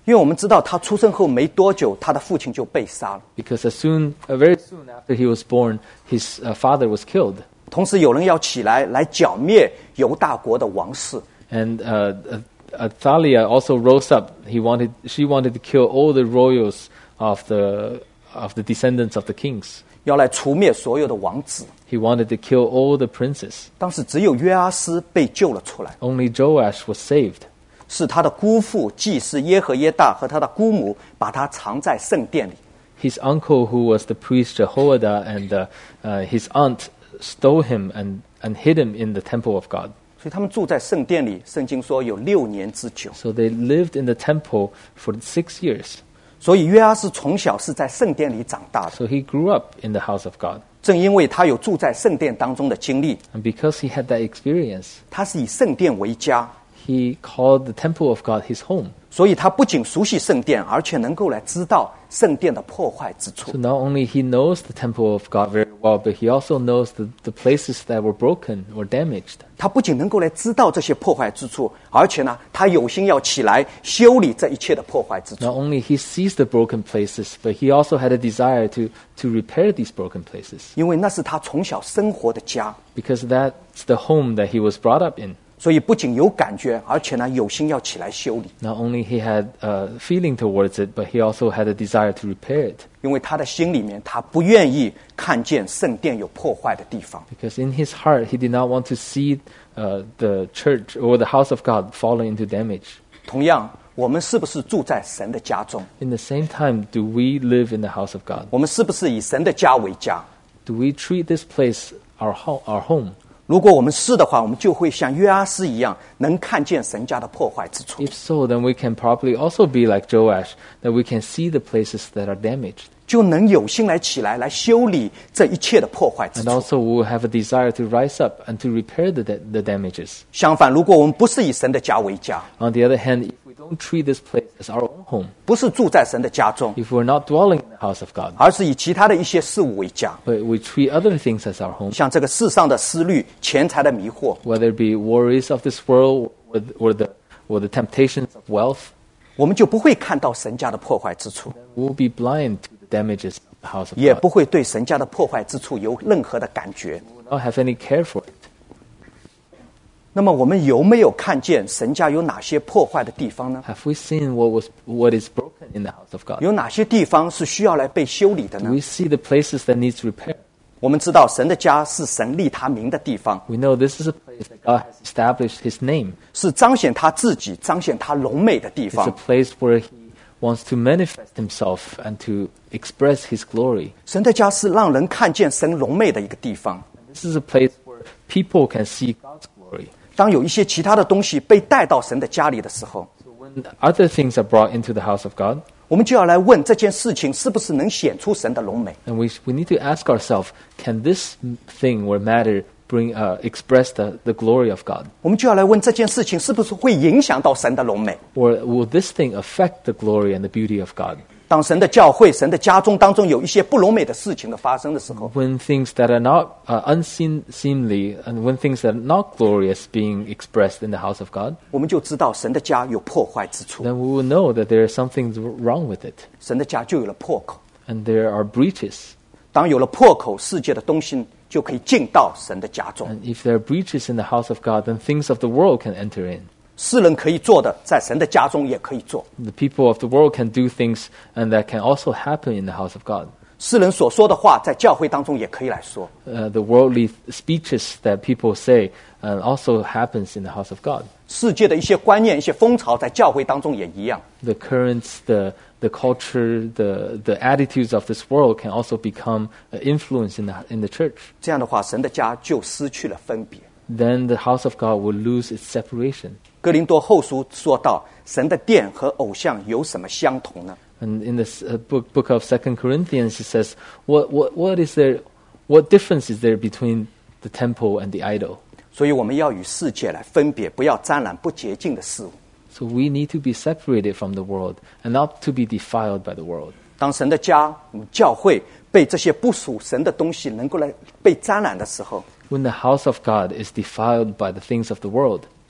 因为我们知道他出生后没多久，他的父亲就被杀了。 Because as soon, uh, very soon after he was born, his uh, father was killed. 同时，有人要起来来剿灭犹大国的王室。 And uh, Athaliah also rose up. He wanted, she wanted to kill all the royals of the of the descendants of the kings. 要来除灭所有的王子。 He wanted to kill all the princes. 当时只有约阿斯被救了出来， Only Joash was saved. 是他的姑父祭司耶和耶大和他的姑母把他藏在圣殿里。 His uncle, who was the priest Jehoiada, and uh, uh, his aunt stole him and, and hid him in the temple of God. 所以他们住在圣殿里，圣经说有六年之久。 So they lived in the temple for six years. 所以约阿斯从小是在圣殿里长大的。 So he grew up in the house of God. 正因为他有住在圣殿当中的经历， And because he had that experience, 他是以圣殿为家， he called the temple of God his home. 所以他不仅熟悉圣殿，而且能够来知道圣殿的破坏之处 So。not only he knows the temple of God very well, but he also knows the, the places that were broken or damaged. 他不仅能够来知道这些破坏之处，而且呢，他有心要起来修理这一切的破坏之处。 Not only he sees the broken places, but he also had a desire to, to repair these broken places. 因为那是他从小生活的家， Because that's the home that he was brought up in. 所以不仅有感觉，而且呢，有心要起来修理。 Not only he had a feeling towards it, but he also had a desire to repair it. 因为他的心里面，他不愿意看见圣殿有破坏的地方。 Because in his heart, he did not want to see uh, the church or the house of God falling into damage. 同样，我们是不是住在神的家中？ In the same time, do we live in the house of God? 我们是不是以神的家为家？ Do we treat this place our, ho- our home? 如果我们是的话，我们就会像约阿斯一样，能看见神家的破坏之处， If so, then we can probably also be like Joash, that we can see the places that are damaged. 就能有心来起来来修理这一切的破坏之 And 处。 also we will have a desire to rise up and to repair the, the damages. 相反，如果我们不是以神的家为家， On the other hand, if we don't treat this place as our own home, 不是住在神的家中， if we're not dwelling in the house of God, 而是以其他的一些事物为家， but we treat other things as our home, 像这个世上的思虑、钱财的迷惑， whether it be worries of this world or, or, the, or the temptations of wealth, 我们就不会看到神家的破坏之处， we will be blind to the damages of the house of 也 God. 不会对神家的破坏之处有任何的感觉。 We will not have any care for it. 那么，我们有没有看见神家有哪些破坏的地方呢？ Have we seen what was what is broken in the house of God? 有哪些地方是需要来被修理的 Do 呢？ we see the places that needs repair? 我们知道神的家是神立他名的地方， We know this is a place that God has established His name. 是彰显他自己、彰显他荣美的地 It's a 方。 place where He wants to manifest Himself and to express His glory. 神的家是让人看见神荣美的一个地方。 This is a place where people can see God's glory. 当有一些其他的东西被带到神的家里的时候， So when other things are brought into the house of God, 我们就要来问这件事情是不是能显出神的荣美？ and we we need to ask ourselves, can this thing or matter bring uh, express the, the glory of God? 我们就要来问这件事情是不是会影响到神的荣美？ Or will this thing affect the glory and the beauty of God? 当神的教会、神的家中当中有一些不荣美的事情的发生的时候， When things that are not uh, unseemly and when things that are not glorious being expressed in the house of God, 我们就知道神的家有破坏之处， then we will know that there is something wrong with it, 神的家就有了破口。 and there are breaches. 当有了破口，世界的东西就可以进到神的家中。 And if there are breaches in the house of God, then things of the world can enter in. 世人可以做的，在神的家中也可以做。 The people of the world can do things, and that can also happen in the house of God. 世人所说的话，在教会当中也可以来说。 Uh, the worldly speeches that people say uh, also happens in the house of God. 世界的一些观念、一些风潮，在教会当中也一样。 The currents, the the culture, the the attitudes of this world can also become an influence in the in the church. 这样的话，神的家就失去了分别。 Then the house of God will lose its separation. 哥林多后书说到，神的殿和偶像有什么相同呢？ And in this uh, book book of Second Corinthians, it says, what what what is there? What difference is there between the temple and the idol? 所以我们要与世界来分别，不要沾染不洁净的事物。 So we need to be separated from the world and not to be defiled by the world. 当神的家、教会被这些不属神的东西能够来被沾染的时候， When the house of God is defiled by the things of the world,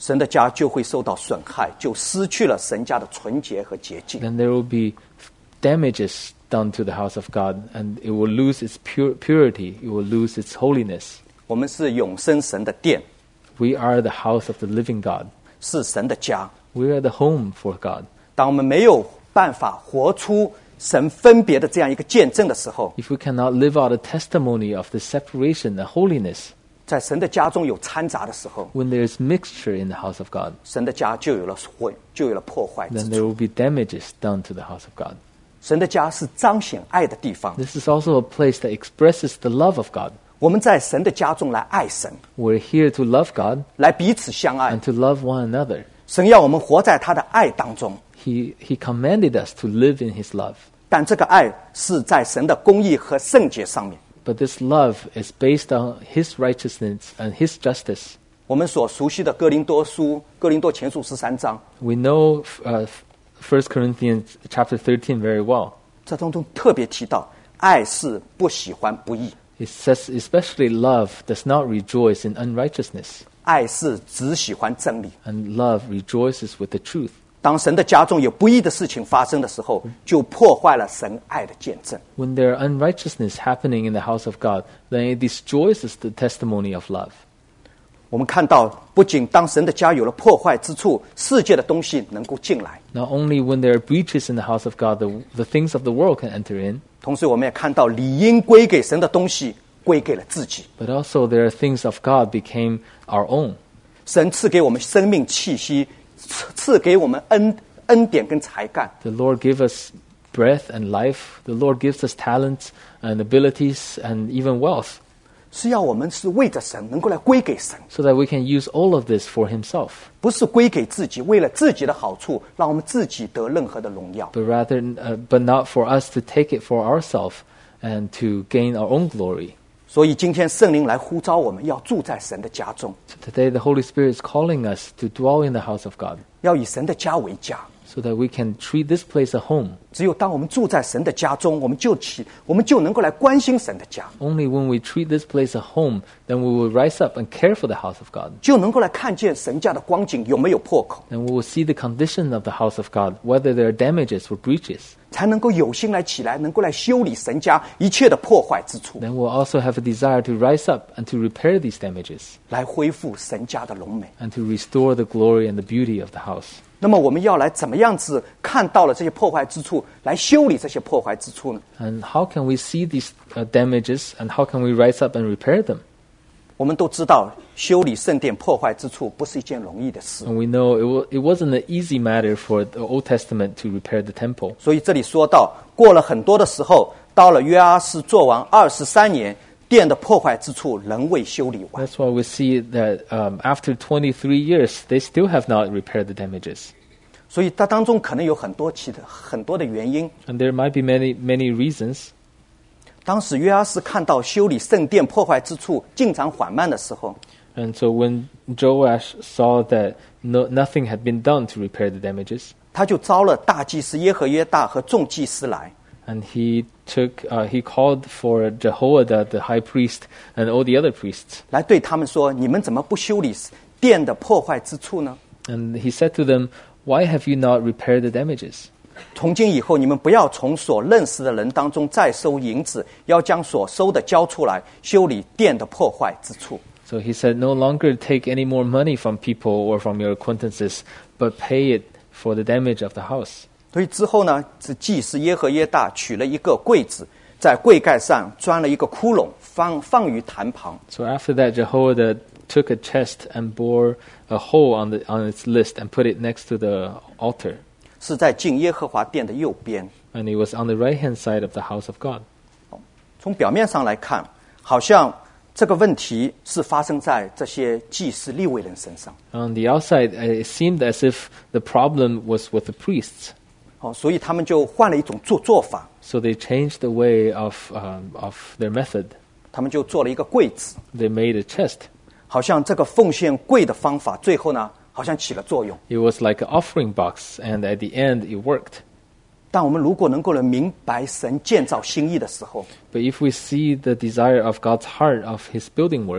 神的家就会受到损害，就失去了神家的纯洁和洁净。 then there will be damages done to the house of God, and it will lose its pure, purity, it will lose its holiness. 我们是永生神的殿， We are the house of the living God. 是神的家。 We are the home for God. 当我们没有办法活出神分别的这样一个见证的时候， If we cannot live out a testimony of the separation, the holiness, 在神的家中有掺杂的时候， when there is mixture in the house of God, 神的家就有了毁，就有了破坏之 then there 处。 will be damages done to the house of God. 神的家是彰显爱的地方， This is also a place that expresses the love of God. 我们在神的家中来爱神， We're here to love God 来彼此相爱 and。to love one another. 神要我们活在他的爱当中， He, he commanded us to live in His love. 但这个爱是在神的公义和圣洁上面。 But this love is based on His righteousness and His justice. 我们所熟悉的哥林多书、哥林多前书十三章， We know uh, First Corinthians chapter thirteen very well. 这当中特别提到，爱是不喜欢不义， It says especially love does not rejoice in unrighteousness, 爱是只喜欢真理。 and love rejoices with the truth. 当神的家中有不义的事情发生的时候，就破坏了神爱的见证。 When there are unrighteousness happening in the house of God, then it destroys the testimony of love. 我们看到，不仅当神的家有了破坏之处，世界的东西能够进来， Not only when there are breaches in the house of God, the, the things of the world can enter in, 同时我们也看到理应归给神的东西归给了自己。 but also there are things of God became our own. 神赐给我们生命气息，赐赐给我们恩恩典跟才干， The Lord gives us breath and life. The Lord gives us talents and abilities and even wealth, 是要我们是为着神能够来归给神， so that we can use all of this for Himself, 不是归给自己，为了自己的好处，让我们自己得任何的荣耀。 but rather, uh, but not for us to take it for ourselves and to gain our own glory. 所以今天圣灵来呼召我们，要住在神的家中， So today, the Holy Spirit is calling us to dwell in the house of God, 要以神的家为家。 so that we can treat this place a home. 只有当我们住在神的家中，我们就起，我们就能够来关心神的家， Only when we treat this place a home, then we will rise up and care for the house of God. 就能够来看见神家的光景有没有破口， Then we will see the condition of the house of God, whether there are damages or breaches. 才能够有心来起来，能够来修理神家一切的破坏之处， Then we'll also have a desire to rise up and to repair these damages, 来恢复神家的荣美。 and to restore the glory and the beauty of the house. 那么我们要来怎么样子看到了这些破坏之处，来修理这些破坏之处呢？ And how can we see these uh, damages, and how can we rise up and repair them? 我们都知道，修理圣殿破坏之处不是一件容易的事， And we know it, w- it wasn't an easy matter for the Old Testament to repair the temple. 所以这里说到，过了很多的时候，到了约阿斯做完二十三年，殿的破坏之处仍未修理完。 That's why we see that um, after twenty-three years, they still have not repaired the damages. 所以它当中可能有很多其的很多的原因。 And there might be many, many reasons. 当时约阿斯看到修理圣殿破坏之处进展缓慢的时候， And so when Joash saw that no, nothing had been done to repair the damages, 他就招了大祭司耶和约大和众祭司来， and he took, uh, he called for Jehoiada, the high priest, and all the other priests. 来对他们说：“你们怎么不修理殿的破坏之处呢？ And he said to them, "Why have you not repaired the damages? 从今以后，你们不要从所认识的人当中再收银子，要将所收的交出来，修理殿的破坏之处。” So he said, "No longer take any more money from people or from your acquaintances, but pay it for the damage of the house." 所以之后呢，这祭司耶和耶大取了一个柜子，在柜盖上钻了一个窟窿，放放于坛旁。 So after that, Jehoiada took a chest and bore a hole on the on its list and put it next to the altar, 是在进耶和华殿的右边。 and it was on the right hand side of the house of God. 从表面上来看，好像这个问题是发生在这些祭司利未人身上。 On the outside, uh, it seemed as if the problem was with the priests. 哦，所以他们就换了一种做做法， So they changed the way of um, of their method. 他们就做了一个柜子， They made a chest. 好像这个奉献柜的方法，最后呢，好像起了作用。 It was like an offering box, and at the end, it worked. 但我们如果能够能明白神建造心意的时候， But if we see the desire of God's heart of His building work,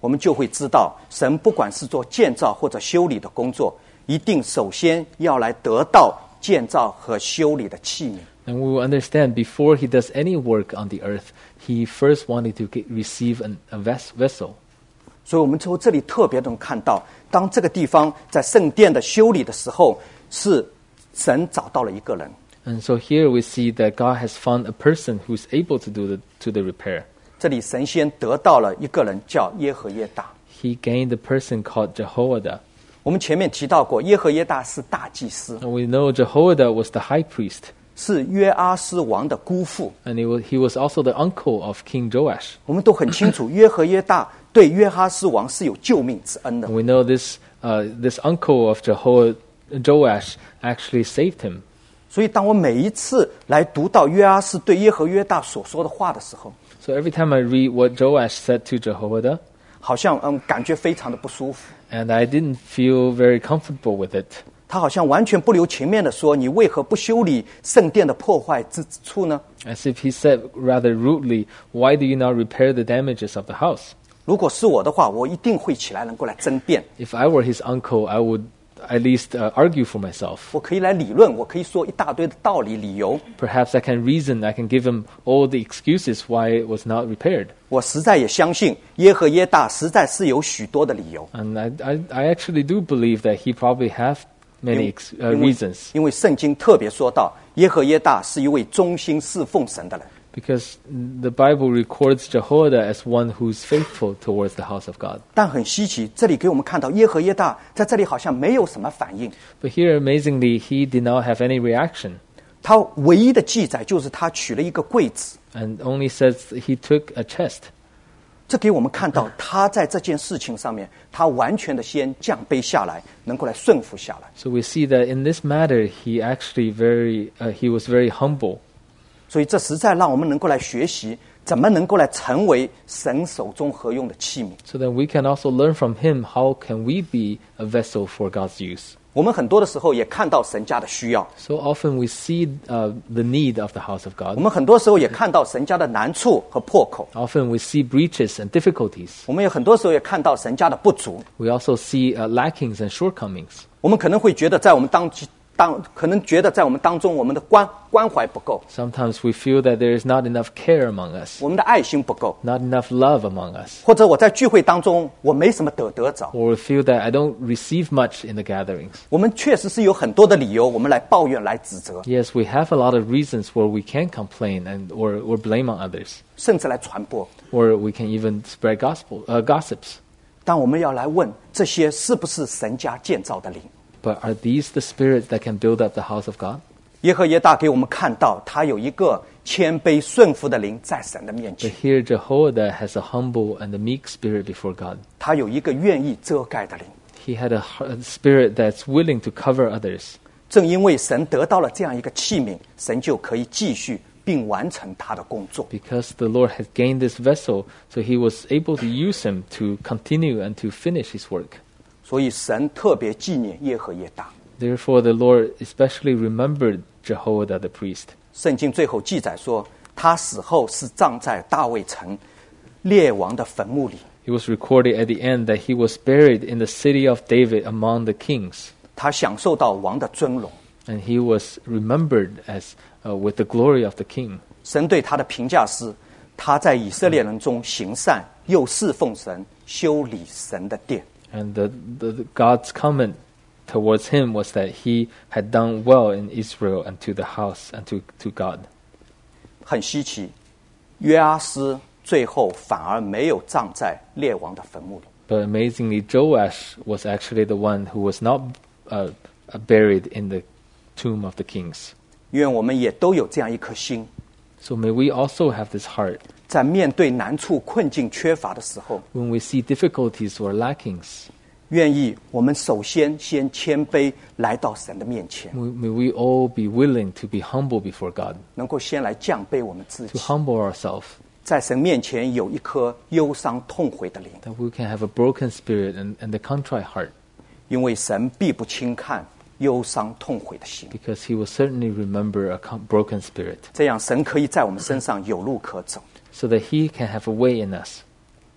我们就会知道，神不管是做建造或者修理的工作，一定首先要来得到建造和修理的器皿。 And we will understand before he does any work on the earth, he first wanted to get, receive an, a ves- vessel. 所以我们从这里特别能看到，当这个地方在圣殿的修理的时候，是神找到了一个人。 And so here we see that God has found a person who is able to do the, to the repair. 这里神先得到了一个人，叫耶和耶大。 He gained a person called Jehoiada. 我们前面提到过，耶和耶大是大祭司， And we know Jehoiada was the high priest. 是约阿斯王的姑父。 And he was, he was also the uncle of King Joash. 我们都很清楚，约和耶大对约哈斯王是有救命之恩的 And。we know this, uh, this uncle of Jeho- Joash actually saved him. 所以，当我每一次来读到约阿斯对耶和约大所说的话的时候， So every time I read what Joash said to Jehoiada, 好像嗯感觉非常的不舒服。 and I didn't feel very comfortable with it. 他好像完全不留情面的说：“你为何不修理圣殿的破坏之处呢？ As if he said rather rudely, why do you not repair the damages of the house? 如果是我的话，我一定会起来能够来争辩， If I were his uncle, I would at least uh, argue for myself. 我可以来理论，我可以说一大堆的道理理由。 Perhaps I can reason, I can give him all the excuses why it was not repaired. 我实在也相信耶和耶大实在是有许多的理由， And I, I, I actually do believe that he probably have many ex- uh, 因为 reasons. 因为圣经特别说到，耶和耶大是一位忠心侍奉神的人。 Because the Bible records Jehoiada as one who's faithful towards the house of God. 但很稀奇，这里给我们看到耶和耶大在这里好像没有什么反应， But here, amazingly, he did not have any reaction. 他唯一的记载就是他取了一个柜子。 And only says that he took a chest. 这给我们看到他在这件事情上面，他完全的先降卑下来，能够来顺服下来。 So we see that in this matter, he actually very, uh, he was very humble. 所以这实在让我们能够来学习，怎么能够来成为神手中合用的器皿。 So then we can also learn from him how can we be a vessel for God's use. 我们很多的时候也看到神家的需要， So often we see uh, the need of the house of 我 God. 们很多时候也看到神家的难处和破口， Often we see breaches and difficulties. 我们也很多时候也看到神家的不足。 We also see uh, lackings and shortcomings. 我们可能会觉得在我们当当可能觉得在我们当中，我们的关关怀不够， Sometimes we feel that there is not enough care among us, 我们的爱心不够， not enough love among us. 或者我在聚会当中我没什么得得着。 Or we feel that I don't receive much in the gatherings. 我们确实是有很多的理由，我们来抱怨、来指责， Yes, we have a lot of reasons where we can complain and or, or blame on others. 甚至来传播。 Or we can even spread gospel, uh, gossips. 但我们要来问，这些是不是神家建造的灵？ But are these the spirits that can build up the house of God? 耶和耶大给我们看到，他有一个谦卑顺服的灵在神的面 But 前， here Jehoiada has a humble and a meek spirit before God. 他有一个愿意遮盖的灵。 He had a, h- a spirit that's willing to cover others. 正因为神得到了这样一个器皿，神就可以继续并完成他的工作。 Because the Lord had gained this vessel, so he was able to use him to continue and to finish his work. 所以神特别纪念耶和耶大。 Therefore, the Lord especially remembered Jehoiada the priest. 圣经最后记载说，他死后是葬在大卫城列王的坟墓里。 It was recorded at the end that he was buried in the city of David among the kings, 他享受到王的尊荣。 and he was remembered as uh, with the glory of the king. 神对他的评价是，他在以色列人中行善，又侍奉神，修理神的殿。 And the, the, the God's comment towards him was that he had done well in Israel and to the house and to, to God. 很稀奇，约阿斯最后反而没有葬在列王的坟墓里。 But amazingly, Joash was actually the one who was not uh, buried in the tomb of the kings. 愿我们也都有这样一颗心， So may we also have this heart 在面对难处、困境、缺乏的时候， when we see difficulties or lackings. 愿意我们首先先谦卑来到神的面前， May may we all be willing to be humble before God, 能够先来降卑我们自 to 己， humble ourselves, 在神面前有一颗忧伤痛悔的灵， that we can have a broken spirit and, and a contrite heart, 因为神必不轻看忧伤痛悔的心， because he will certainly remember a con- broken spirit, 这样神可以在我们身上有路可走。 so that he can have a way in us.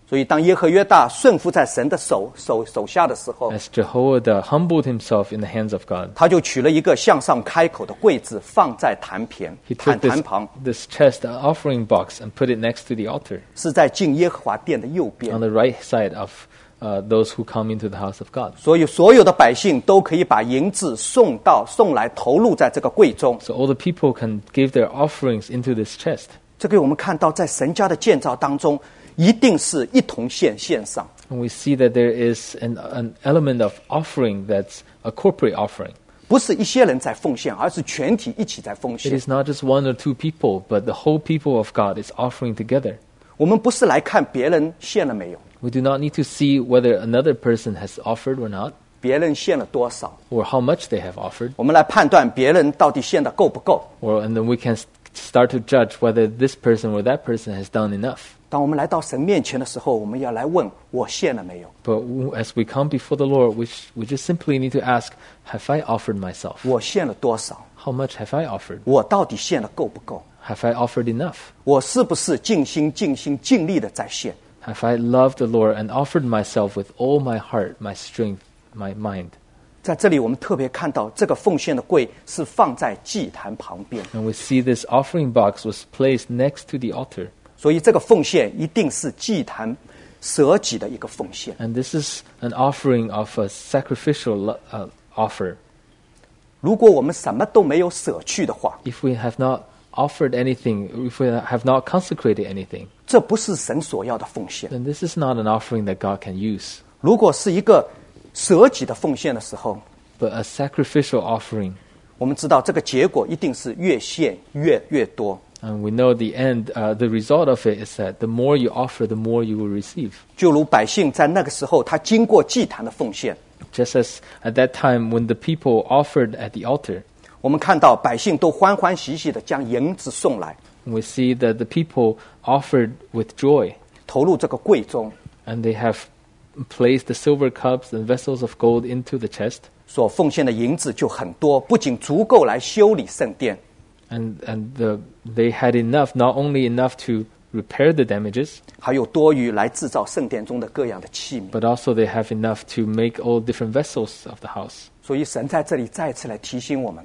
所以当耶和约大顺服在神的手手手下的时候， As Jehoiada humbled himself in the hands of God, 他就取了一个向上开口的柜子，放在坛前 he 坛 took 坛 this, 旁， this chest, an offering box, and put it next to the altar 是在进耶和华殿的右边 on。the right side of uh, those who come into the house of God. 所以所有的百姓都可以把银子送到送来投入在这个柜中。 So all the people can give their offerings into this chest. 这个我们看到在神家的建造当中，一定是一同献献上。 And we see that there is an, an element of offering that's a corporate offering. 不是一些人在奉献，而是全体一起在奉 It 献。 is not just one or two people, but the whole people of God is offering together. 我们不是来看别人献了没有， We do not need to see whether another person has offered or not, 别人献了多少， or how much they have offered, 我们来判断别人到底献的够不够。 or and then we can s- start to judge whether this person or that person has done enough. 当我们来到神面前的时候，我们要来问：我献了没有？ But w- as we come before the Lord, we, sh- we just simply need to ask, have I offered myself? 我献了多少？ How much have I offered? 我到底献的够不够？ Have I offered enough? 我是不是尽心、尽心、尽力的在献？ Have I loved the Lord and offered myself with all my heart, my strength, my mind? 在这里，我们特别看到这个奉献的柜是放在祭坛旁边， And we see this offering box was placed next to the altar. 所以这个奉献一定是祭坛舍己的一个奉献。 And this is an offering of a sacrificial lo- uh, offer. 如果我们什么都没有舍去的话， If we have not offered anything, if we have not consecrated anything, 这不是神所要的奉献。 then this is not an offering that God can use. 如果是一个舍己的奉献的时候， But a sacrificial offering, 我们知道这个结果一定是越献越越多。 and we know the end, uh, the result of it is that the more you offer, the more you will receive. 就如百姓在那个时候，他经过祭坛的奉献， Just as at that time when the people offered at the altar, 我们看到百姓都欢欢喜喜的将银子送来， we see that the people offered with joy, 投入这个柜中， and they have placed the silver cups and vessels of gold into the chest, 所奉献的银子就很多，不仅足够来修理圣殿， and and the, they had enough, not only enough to repair the damages, 还有多余来制造圣殿中的各样的器皿。 but also they have enough to make all different vessels of the house. 所以神在这里再次来提醒我们，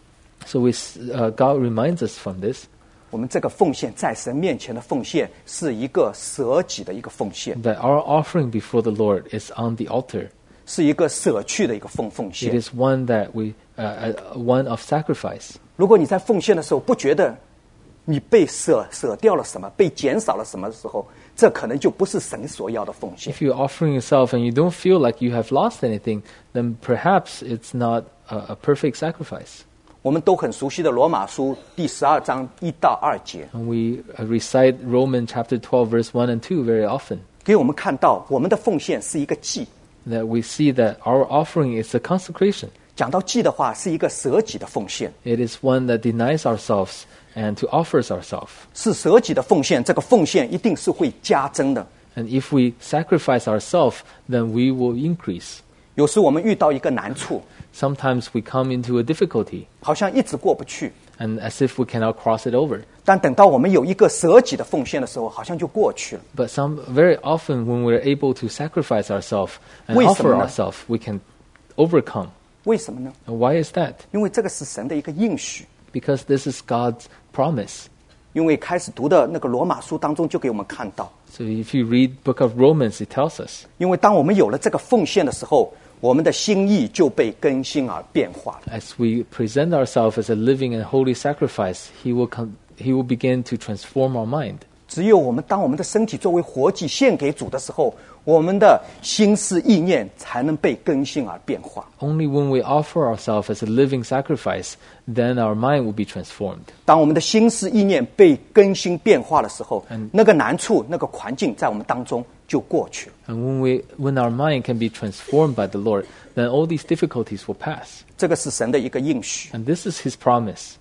So we, s- uh, God reminds us from this 我们这个奉献在神面前的奉献是一个舍己的一个奉献， that our offering before the Lord is on the altar. 是一个舍去的一个奉奉 It 献。 is one that we, uh, uh, one of sacrifice. 如果你在奉献的时候不觉得你被舍舍掉了什么，被减少了什么的时候，这可能就不是神所要的奉献。 If you're offering yourself and you don't feel like you have lost anything, then perhaps it's not a, a perfect sacrifice. 我们都很熟悉的罗马书第十二章一到二节， And we uh, recite Romans chapter twelve, verse one and two very often. 给我们看到我们的奉献是一个祭。 That we see that our offering is a consecration. 讲到祭的话，是一个舍己的奉献， It is one that denies ourselves and to offers ourselves. 是舍己的奉献。这个奉献一定是会加增的。 And if we sacrifice ourselves, then we will increase. 有时我们遇到一个难处， Sometimes we come into a difficulty, 好像一直过不去， and as if we cannot cross it over. 但等到我们有一个舍己的奉献的时候，好像就过去了。 But some very often, when we're able to sacrifice ourselves and 为什 offer 么呢？ ourselves, we can overcome. 为什么呢？ And why is that? 因为这个是神的一个应许。 Because this is God's promise. 因为开始读的那个罗马书当中就给我们看到， So if you read Book of Romans, it tells us 因为当我们有了这个奉献的时候，我们的心意就被更新而变化了。 as we present ourselves as a living and holy sacrifice, He will com- He will begin to transform our mind. 只有我们当我们的身体作为活祭献给主的时候，我们的心思意念才能被更新而变化。 Only when we offer ourselves as a living sacrifice, then our mind will be transformed. 当我们的心思意念被更新变化的时候， 嗯那个难处、那个环境在我们当中就过去了。 And when we, when our mind can be transformed by the Lord, then all these difficulties will pass. 这个是神的一个应许。 And this is His promise.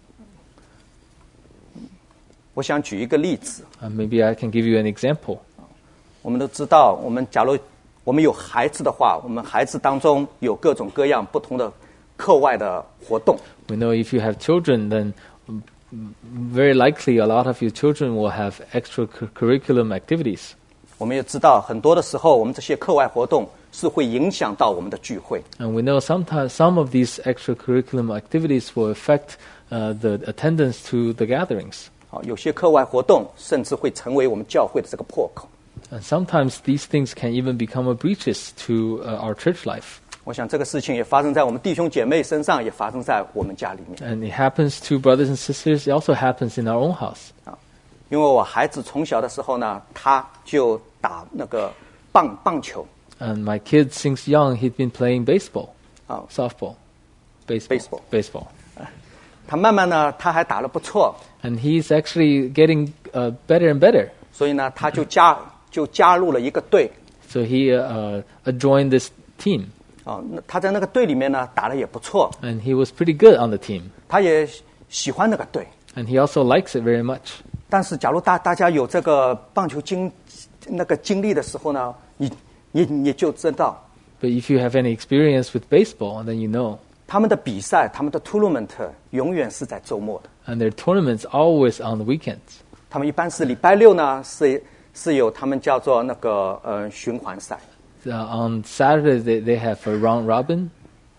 我想举一个例子， Uh, maybe I can give you an example. 我们都知道，我们假如我们有孩子的话，我们孩子当中有各种各样不同的课外的活动。 We know if you have children, then mm, very likely a lot of your children will have extracurriculum activities. 我们也知道，很多的时候，我们这些课外活动是会影响到我们的聚会。 And we know sometimes some of these extracurriculum activities will affect uh, the attendance to the gatherings. 好，有些课外活动甚至会成为我们教会的这个破口。 And sometimes these things can even become a breaches to uh, our church life. 我想这个事情也发生在我们弟兄姐妹身上，也发生在我们家里面。 And it happens to brothers and sisters. It also happens in our own house. 因为我孩子从小的时候呢，他就打那个棒棒球。 And my kid, since young, he'd been playing baseball, Oh. softball, baseball, Baseball. baseball. 他慢慢呢，他还打得不错， And he's actually getting uh, better and better. 所以呢，他就加就加入了一个队。 So he uh, uh, joined this team, 啊，那他在那个队里面呢，打得也不错， and he was pretty good on the team. 他也喜欢那个队。 And he also likes it very much. 但是，假如大大家有这个棒球经那个经历的时候呢，你你你就知道， But if you have any experience with baseball, then you know. 他们的比赛，他们的 tournament 永远是在周末的。 And their tournaments always on the weekends. 他们一般是礼拜六呢，是是有他们叫做那个呃循环赛。 Uh, on Saturday, they, they have a round robin.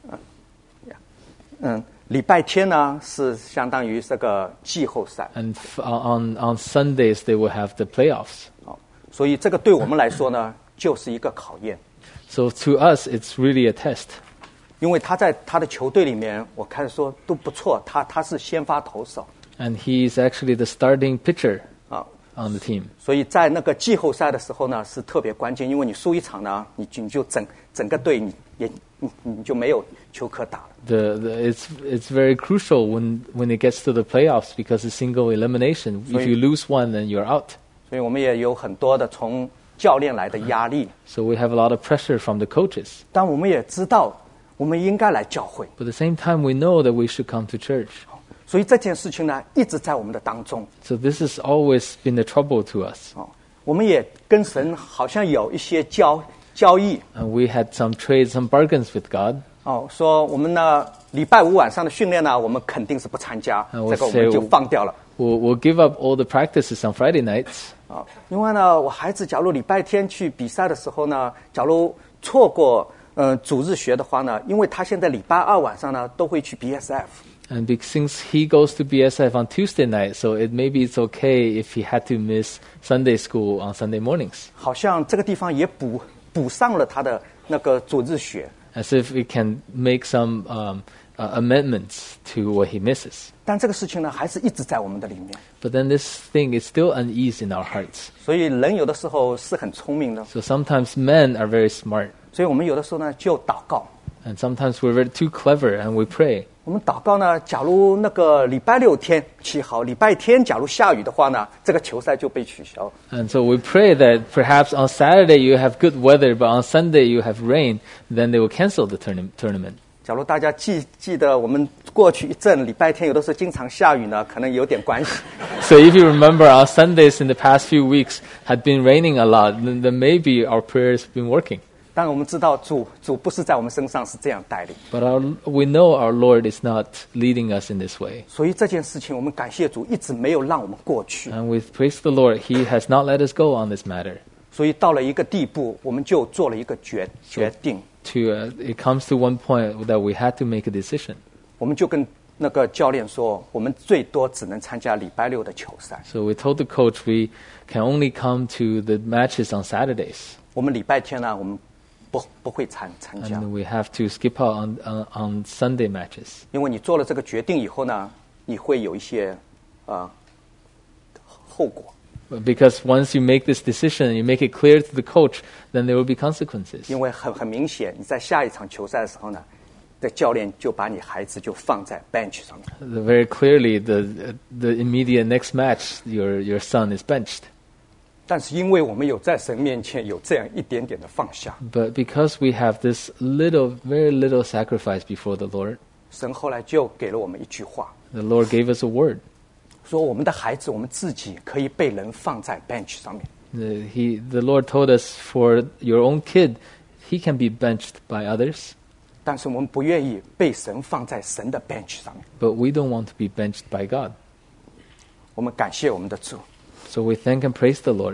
嗯，礼拜天呢是相当于这个季后赛。 And f- on, on Sundays, they will have the playoffs. 好，所以这个对我们来说呢，就是一个考验。 So to us, it's really a test. 因为他在他的球队里面，我看说都不错，他他是先发投手 And he's actually the starting pitcher 啊， on the team. 所以在那个季后赛的时候呢，是特别关键，因为你输一场呢，你就你就整整个队你也你你就没有球可打了。 The, the, it's, it's very crucial when, when it gets to the playoffs because it's single elimination. If you lose one, then you're out. 所以我们也有很多的从教练来的压力， So we have a lot of pressure from the coaches. 但我们也知道我们应该来教会， But at the same time, we know that we should come to church. 所以这件事情呢一直在我们的当中 So this has always been a trouble to us. 哦。我们也跟神好像有一些交交易 And we had some trades, some bargains with God. 哦，说我们呢礼拜五晚上的训练呢，我们肯定是不参加， 啊我这个我们就放掉了。 We'll, we'll give up all the practices on Friday nights. 啊，因为呢，我孩子假如礼拜天去比赛的时候呢，假如错过呃主日学的话呢，因为他现在礼拜二晚上呢都会去 B S F， And be, since he goes to B S F on Tuesday night, so it maybe it's okay if he had to miss Sunday school on Sunday mornings. 好像这个地方也补补上了他的那个主日学， As if we can make some um, uh, amendments to what he misses. 但这个事情呢，还是一直在我们的里面。 But then this thing is still unease in our hearts. 所以人有的时候是很聪明的， So sometimes men are very smart. 所以我们有的时候呢就祷告。 And sometimes we're very too clever and we pray. 我们祷告呢，假如那个礼拜六天气好，礼拜天假如下雨的话呢，这个球赛就被取消。 And so we pray that perhaps on Saturday you have good weather, but on Sunday you have rain, then they will cancel the tourna- tournament. 假如大家记记得我们过去一阵礼拜天有的时候经常下雨呢，可能有点关系。 So if you remember, our Sundays in the past few weeks had been raining a lot, then, then maybe our prayers have been working. 但我们知道主主不是在我们身上是这样带领， But our, we know our Lord is not leading us in this way. 所以这件事情我们感谢主，一直没有让我们过去。 And we praise the Lord. He has not let us go on this matter. 所以到了一个地步，我们就做了一个决决定， To, uh, it comes to one point that we had to make a decision. 我们就跟那个教练说，我们最多只能参加礼拜六的球赛， So we told the coach we can only come to the matches on Saturdays. 我们礼拜天呢，我们不不会参参加， And we have to skip out on, on, on Sunday matches. 因为你做了这个决定以后呢，你会有一些呃后果。 Because once you make this decision, you make it clear to the coach, then there will be consequences. 因为很很明显，你在下一场球赛的时候呢，这教练就把你孩子就放在 bench 上面。 Very clearly, the the immediate next match, your your son is benched. 但是因为我们有在神面前有这样一点点的放下， But because we have this little, very little sacrifice before the Lord, 神后来就给了我们一句话， the Lord gave us a word. 说我们的孩子，我们自己可以被人放在 bench 上面， The, he, the Lord told us, for your own kid, he can be benched by others, 但是我们不愿意被神放在神的 bench 上面。 but we don't want to be benched by God. 我们感谢我们的主， So we thank and praise the Lord.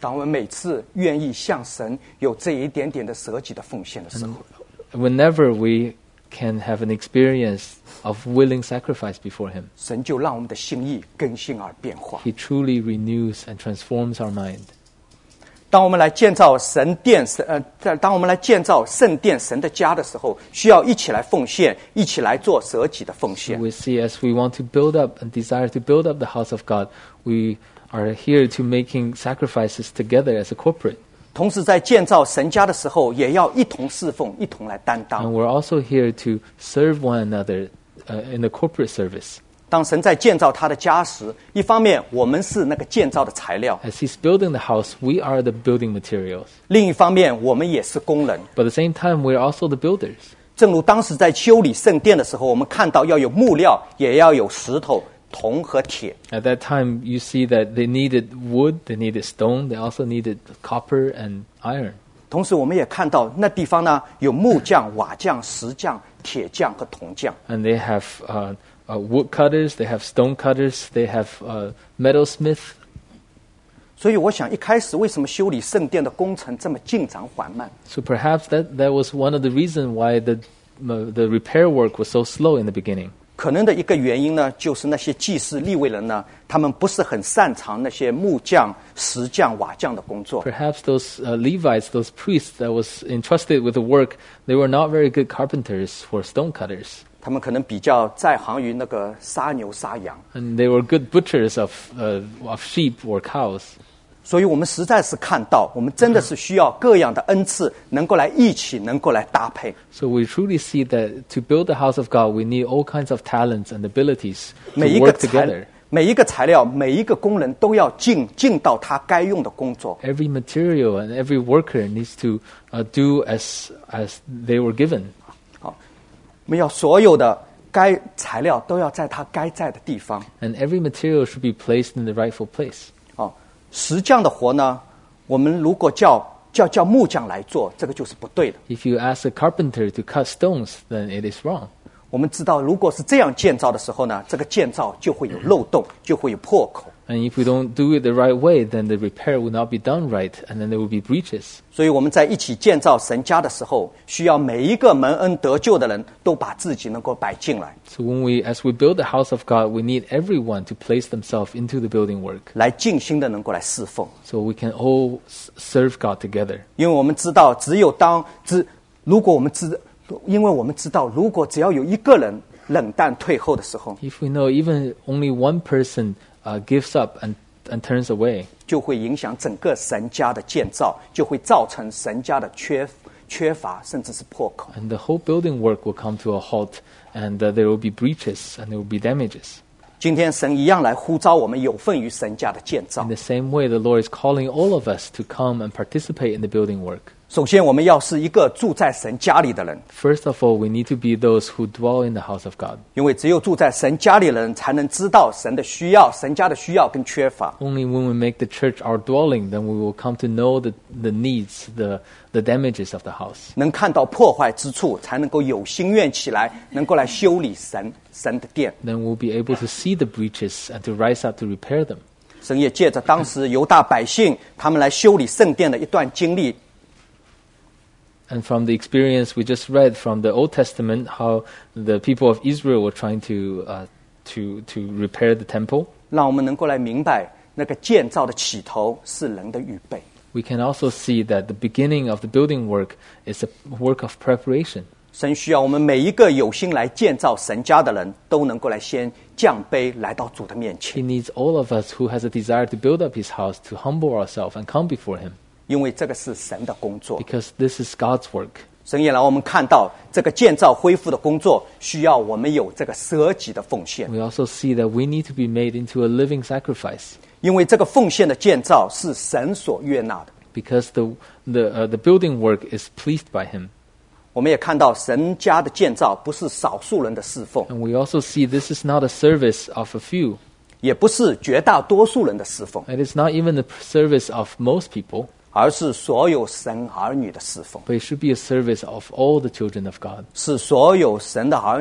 当我们每次愿意向神有这一点点的舍己的奉献的时候， Whenever we can have an experience of willing sacrifice before Him, 神就让我们的心意更新而变化。 He truly renews and transforms our mind. 当我们来建造神殿神呃，在当我们来建造圣殿神的家的时候，需要一起来奉献，一起来做舍己的奉献。 We see as we want to build up and desire to build up the house of God, we are here to making sacrifices together as a corporate. 同时在建造神家的时候，也要一同侍奉，一同来担当。 And we're also here to serve one another uh, in the corporate service. 当神在建造他的家时，一方面我们是那个建造的材料， As He's building the house, we are the building materials. 另一方面我们也是工人。 But at the same time, we're also the builders. 正如当时在修理圣殿的时候，我们看到要有木料，也要有石头、铜和铁。 At that time, you see that they needed wood, they needed stone, they also needed copper and iron. 同时我们也看到那地方呢，有木匠、瓦匠、石匠、铁匠和铜匠。 And they have uh, uh, wood cutters, they have stone cutters, they have uh, metalsmith. 所以我想一开始为什么修理圣殿的工程这么进展缓慢？ So perhaps that, that was one of the reasons why the, uh, the repair work was so slow in the beginning. 可能的一个原因呢，就是那些祭司利未人呢，他们不是很擅长那些木匠、石匠、瓦匠的工作。 Perhaps those uh, Levites, those priests that was entrusted with the work, they were not very good carpenters or stone cutters. 他们可能比较在行于那个杀牛杀羊。 And they were good butchers of, uh, of sheep or cows. 所以我们实在是看到，我们真的是需要各样的恩赐，能够来一起，能够来搭配。 So we truly see that to build the house of God, we need all kinds of talents and abilities 每 to 一个 work 材 together. 每一个材料，每一个工人都要尽尽到他该用的工作。 Every material and every worker needs to uh, do as, as they were given. 好，我们要所有的该材料都要在它该在的地方。 And every material should be placed in the rightful place. 哦，石匠的活呢，我们如果叫叫叫木匠来做，这个就是不对的。 If you ask a carpenter to cut stones, then it is wrong. 我们知道，如果是这样建造的时候呢，这个建造就会有漏洞，就会有破口。 And if we don't do it the right way, then the repair will not be done right, and then there will be breaches. 所以我们在一起建造神家的时候，需要每一个蒙恩得救的人都把自己能够摆进来， So when we, as we build the house of God, we need everyone to place themselves into the building work, 来尽心的能够来侍奉。 so we can all s- serve God together. 因为我们知道，只有当只如果我们知，因为我们知道，如果只要有一个人冷淡退后的时候， If we know even only one person uh, gives up and, and turns away, 就会影响整个神家的建造，就会造成神家的缺缺乏，甚至是破口。 and the whole building work will come to a halt, and uh, there will be breaches and there will be damages. 今天神一样来呼召我们有份于神家的建造 In。the same way, the Lord is calling all of us to come and participate in the building work. 首先，我们要是一个住在神家里的人， First of all, we need to be those who dwell in the house of God. 因为只有住在神家里的人，才能知道神的需要、神家的需要跟缺乏。 Only when we make the church our dwelling, then we will come to know the, the needs, the, the damages of the house. 能看到破坏之处，才能够有心愿起来，能够来修理神神的殿。 Then we'll be able to see the breaches and to rise up to repair them. 神也借着当时犹大百姓他们来修理圣殿的一段经历， And from the experience we just read from the Old Testament, how the people of Israel were trying to, uh, to, to repair the temple, 让我们能够来明白那个建造的起头是人的预备。 we can also see that the beginning of the building work is a work of preparation. 神需要我们每一个有心来建造神家的人都能够来先降卑来到主的面 He 前， needs all of us who has a desire to build up his house to humble ourselves and come before him, 因为这个是神的工作。 because this is God's work. 神也让我们看到这个建造恢复的工作需要我们有这个舍己的奉献， We also see that we need to be made into a living sacrifice, 因为这个奉献的建造是神所悦纳的。 because the, the, uh, the building work is pleased by him. 我们也看到神家的建造不是少数人的侍奉， And we also see this is not a service of a few. 也不是绝大多数人的侍奉， It is not even the service of most people, 而是所有神儿女的侍奉， but it should be a service of all the children of God. 是所有神的儿女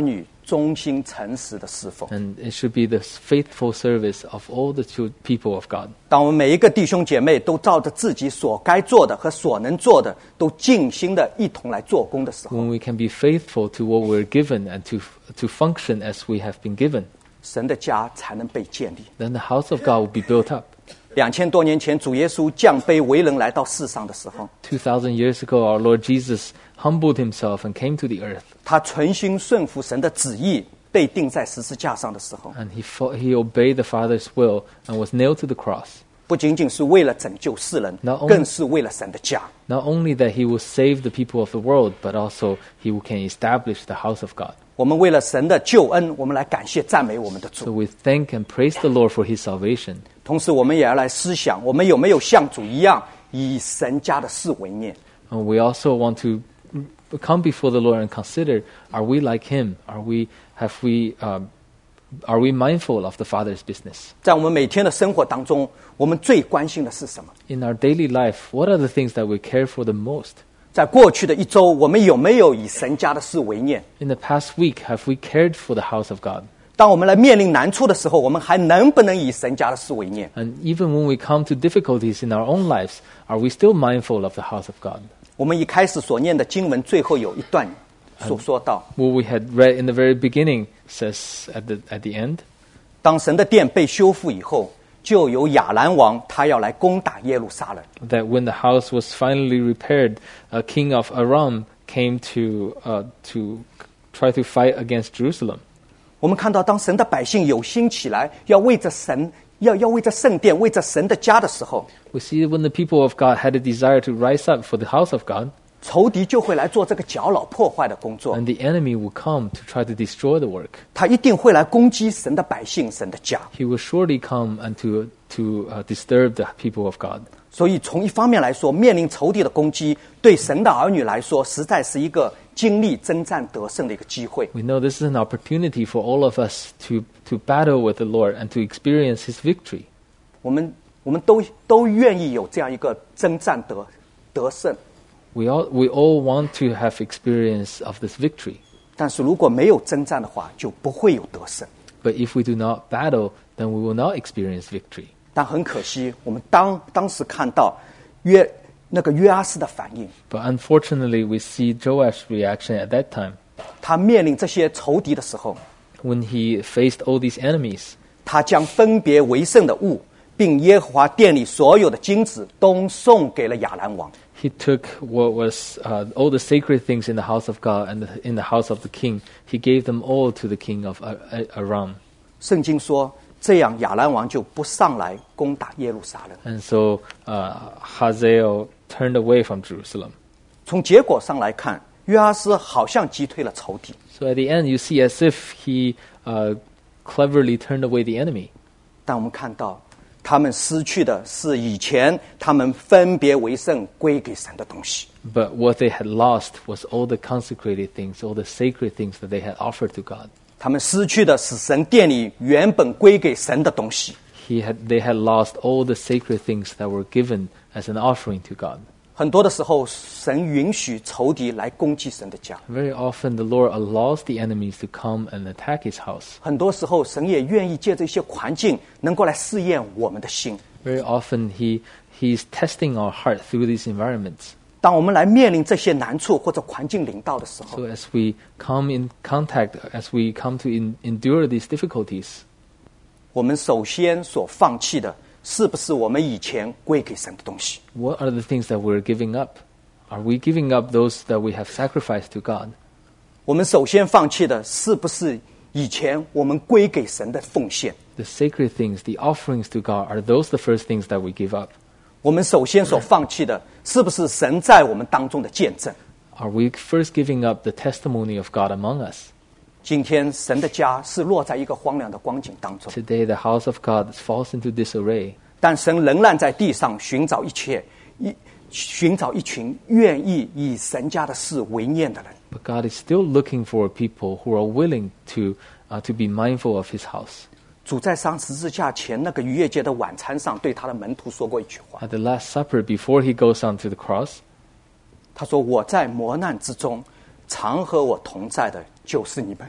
忠心诚实的侍奉。 And it should be the faithful service of all the chil- people of God. 当我们每一个弟兄姐妹都照着自己所该做的和所能做的，都尽心的一同来做工的时候， When we can be faithful to what we're given and to, to function as we have been given, 神的家才能被建立。 then the house of God will be built up. 两千多年前，主耶稣降卑为人来到世上的时候， Two thousand years ago, our Lord Jesus humbled himself and came to the earth. 他存心顺服神的旨意，被钉在十字架上的时候， And he, fo- he obeyed the Father's will and was nailed to the cross. 不仅仅是为了拯救世人 Not only-， 更是为了神的家。 Not only that he will save the people of the world, but also he will- can establish the house of God. 我们为了神的救恩，我们来感谢赞美我们的 So 主。 we thank and praise the Lord for his salvation. 同时，我们也要来思想，我们有没有像主一样，以神家的事为念？ And we also want to come before the Lord and consider, are we like him? Are we, have we, um, are we mindful of the Father's business? 在我们每天的生活当中，我们最关心的是什么？ In our daily life, what are the things that we care for the most? 在过去的一周，我们有没有以神家的事为念？ In the past week, have we cared for the house of God? 当我们来面临难处的时候，我们还能不能以神家的事为念？ And even when we come to difficulties in our own lives, are we still mindful of the house of God? 我们一开始所念的经文最后有一段所说到， What we had read in the very beginning says at the, at the end, 当神的殿被修复以后，就有亚兰王他要来攻打耶路撒冷。 that when the house was finally repaired, a king of Aram came to, uh, to try to fight against Jerusalem. 我们看到，当神的百姓有心起来，要为着神，要要为着圣殿，为着神的家的时候， We see when the people of God had a desire to rise up for the house of God, 仇敌就会来做这个搅扰破坏的工作， and the enemy will come to try to destroy the work. 他一定会来攻击神的百姓、神的家。 He will surely come and to, to uh, disturb the people of God. 所以，从一方面来说，面临仇敌的攻击，对神的儿女来说，实在是一个经历征战得胜的一个机会。 We know this is an opportunity for all of us to, to battle with the Lord and to experience His victory. 我们我们都都愿意有这样一个征战得得胜， We all, we all want to have experience of this victory. 但是如果没有征战的话，就不会有得胜。 But if we do not battle, then we will not experience victory. 但很可惜，我们当当时看到约那个约阿斯的反应， But unfortunately, we see Joash's reaction at that time. 他面临这些仇敌的时候， When he faced all these enemies, 他将分别为圣的物，并耶和华殿里所有的金子，都送给了亚兰王。 he took what was uh, all the sacred things in the house of God and the, in the house of the king. He gave them all to the king of Ar- Ar- Aram. 圣经说，这样亚兰王就不上来攻打耶路撒冷。 And so uh, Hazael turned away from Jerusalem. 从结果上来看，约阿斯好像击退了仇敌， So at the end, you see as if he uh, cleverly turned away the enemy. 但我们看到，他们失去的是以前他们分别为圣归给神的东西。 But what they had lost was all the consecrated things, all the sacred things that they had offered to God. 他们失去的是神殿里原本归给神的东西。 He had, they had lost all the sacred things that were given as an offering to God. 很多的时候，神允许仇敌来攻击神的家； Very often, the Lord allows the enemies to come and attack His house. 很多时候，神也愿意借这些环境，能够来试验我们的心。 Very often, He He's testing our heart through these environments. 当我们来面临这些难处或者环境临到的时候， So as we come in contact, as we come to in, endure these difficulties, 我们首先所放弃的，是不是我们以前归给神的东西？ what are the things that we're giving up? Are we giving up those that we have sacrificed to God? 我们首先放弃的，是不是以前我们归给神的奉献？ The sacred things, the offerings to God, are those the first things that we give up? 我们首先所放弃的，是不是神在我们当中的见证？ Are we first giving up the testimony of God among us? 今天神的家是落在一个荒凉的光景当中， Today, the house of God falls into disarray. 但神仍然在地上寻找一切一寻找一群愿意以神家的事为念的人。 But God is still looking for people who are willing to, uh, to be mindful of His house. 主在上十字架前那个逾越节的晚餐上，对他的门徒说过一句话， At the Last Supper, before He goes on to the cross, 他说：“我在磨难之中，常和我同在的，就是你们。”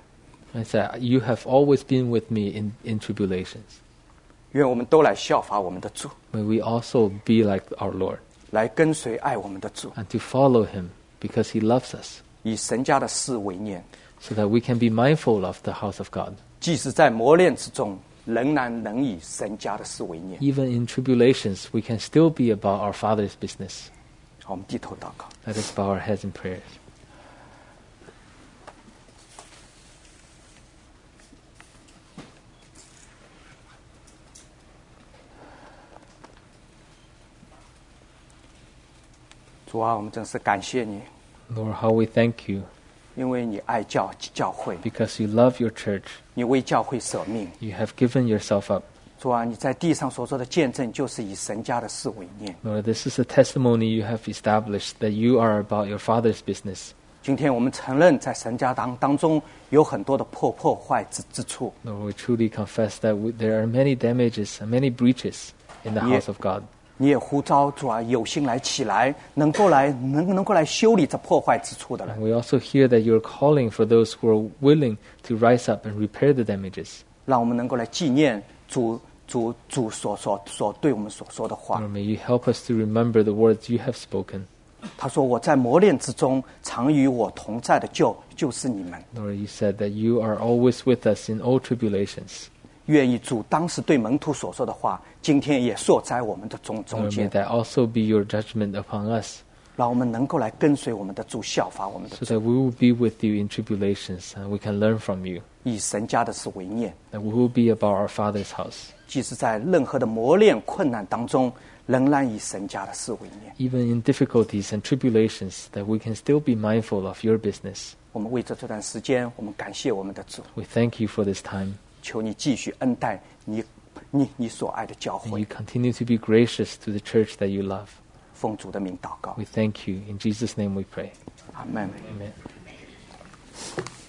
I said, you have always been with me in, in tribulations. 愿我们都来效法我们的主， May we also be like our Lord 来跟随爱我们的主， and to follow him because he loves us, 以神家的事为念。 so that we can be mindful of the house of God. 即使在磨练之中，仍然能以神家的事为念。 Even in tribulations, we can still be about our Father's business. 好，我们低头祷告。 Let us bow our heads in prayers. 主啊，我们真是感谢你， Lord, how we thank you 因为你爱教教会， because you love your church. 你为教会舍命。 You have given yourself up. 主啊，你在地上所做的见证，就是以神家的事为念。 Lord, this is a testimony you have established that you are about your Father's business. 今天我们承认，在神家当当中有很多的破破坏之之处， Lord, we truly confess that we, there are many damages and many breaches in the Yeah. house of God. 你也呼召主啊，有心来起来，能够来能能够来修理这破坏之处的人。 And we also hear that you're calling for those who are willing to rise up and repair the damages. 让我们能够来纪念主主主所所所对我们所说的话。 Lord, may you help us to remember the words you have spoken. 他说：“我在磨练之中，常与我同在的就就是你们。 Lord, you said that you are always with us in all tribulations. 愿意主当时对门徒所说的话，今天也说在我们的中中 Lord, may 间， that also be your judgment upon us, 让我们能够来跟随我们的主，效法我们的 so 主， that we will be with you in tribulations and we can learn from you, 以神家的事为念。 that we will be about our Father's house. 即使在任何的磨练困难当中，仍然以神家的事为念。 Even in difficulties and tribulations, that we can still be mindful of your business. 我们为着这段时间，我们感谢我们的主， We thank you for this time, 求你继续恩待你你你所爱的教 and 会 you。continue to be gracious to the church that you love. 奉主的名祷告， We thank you. In Jesus' name we pray. 阿门。 Amen.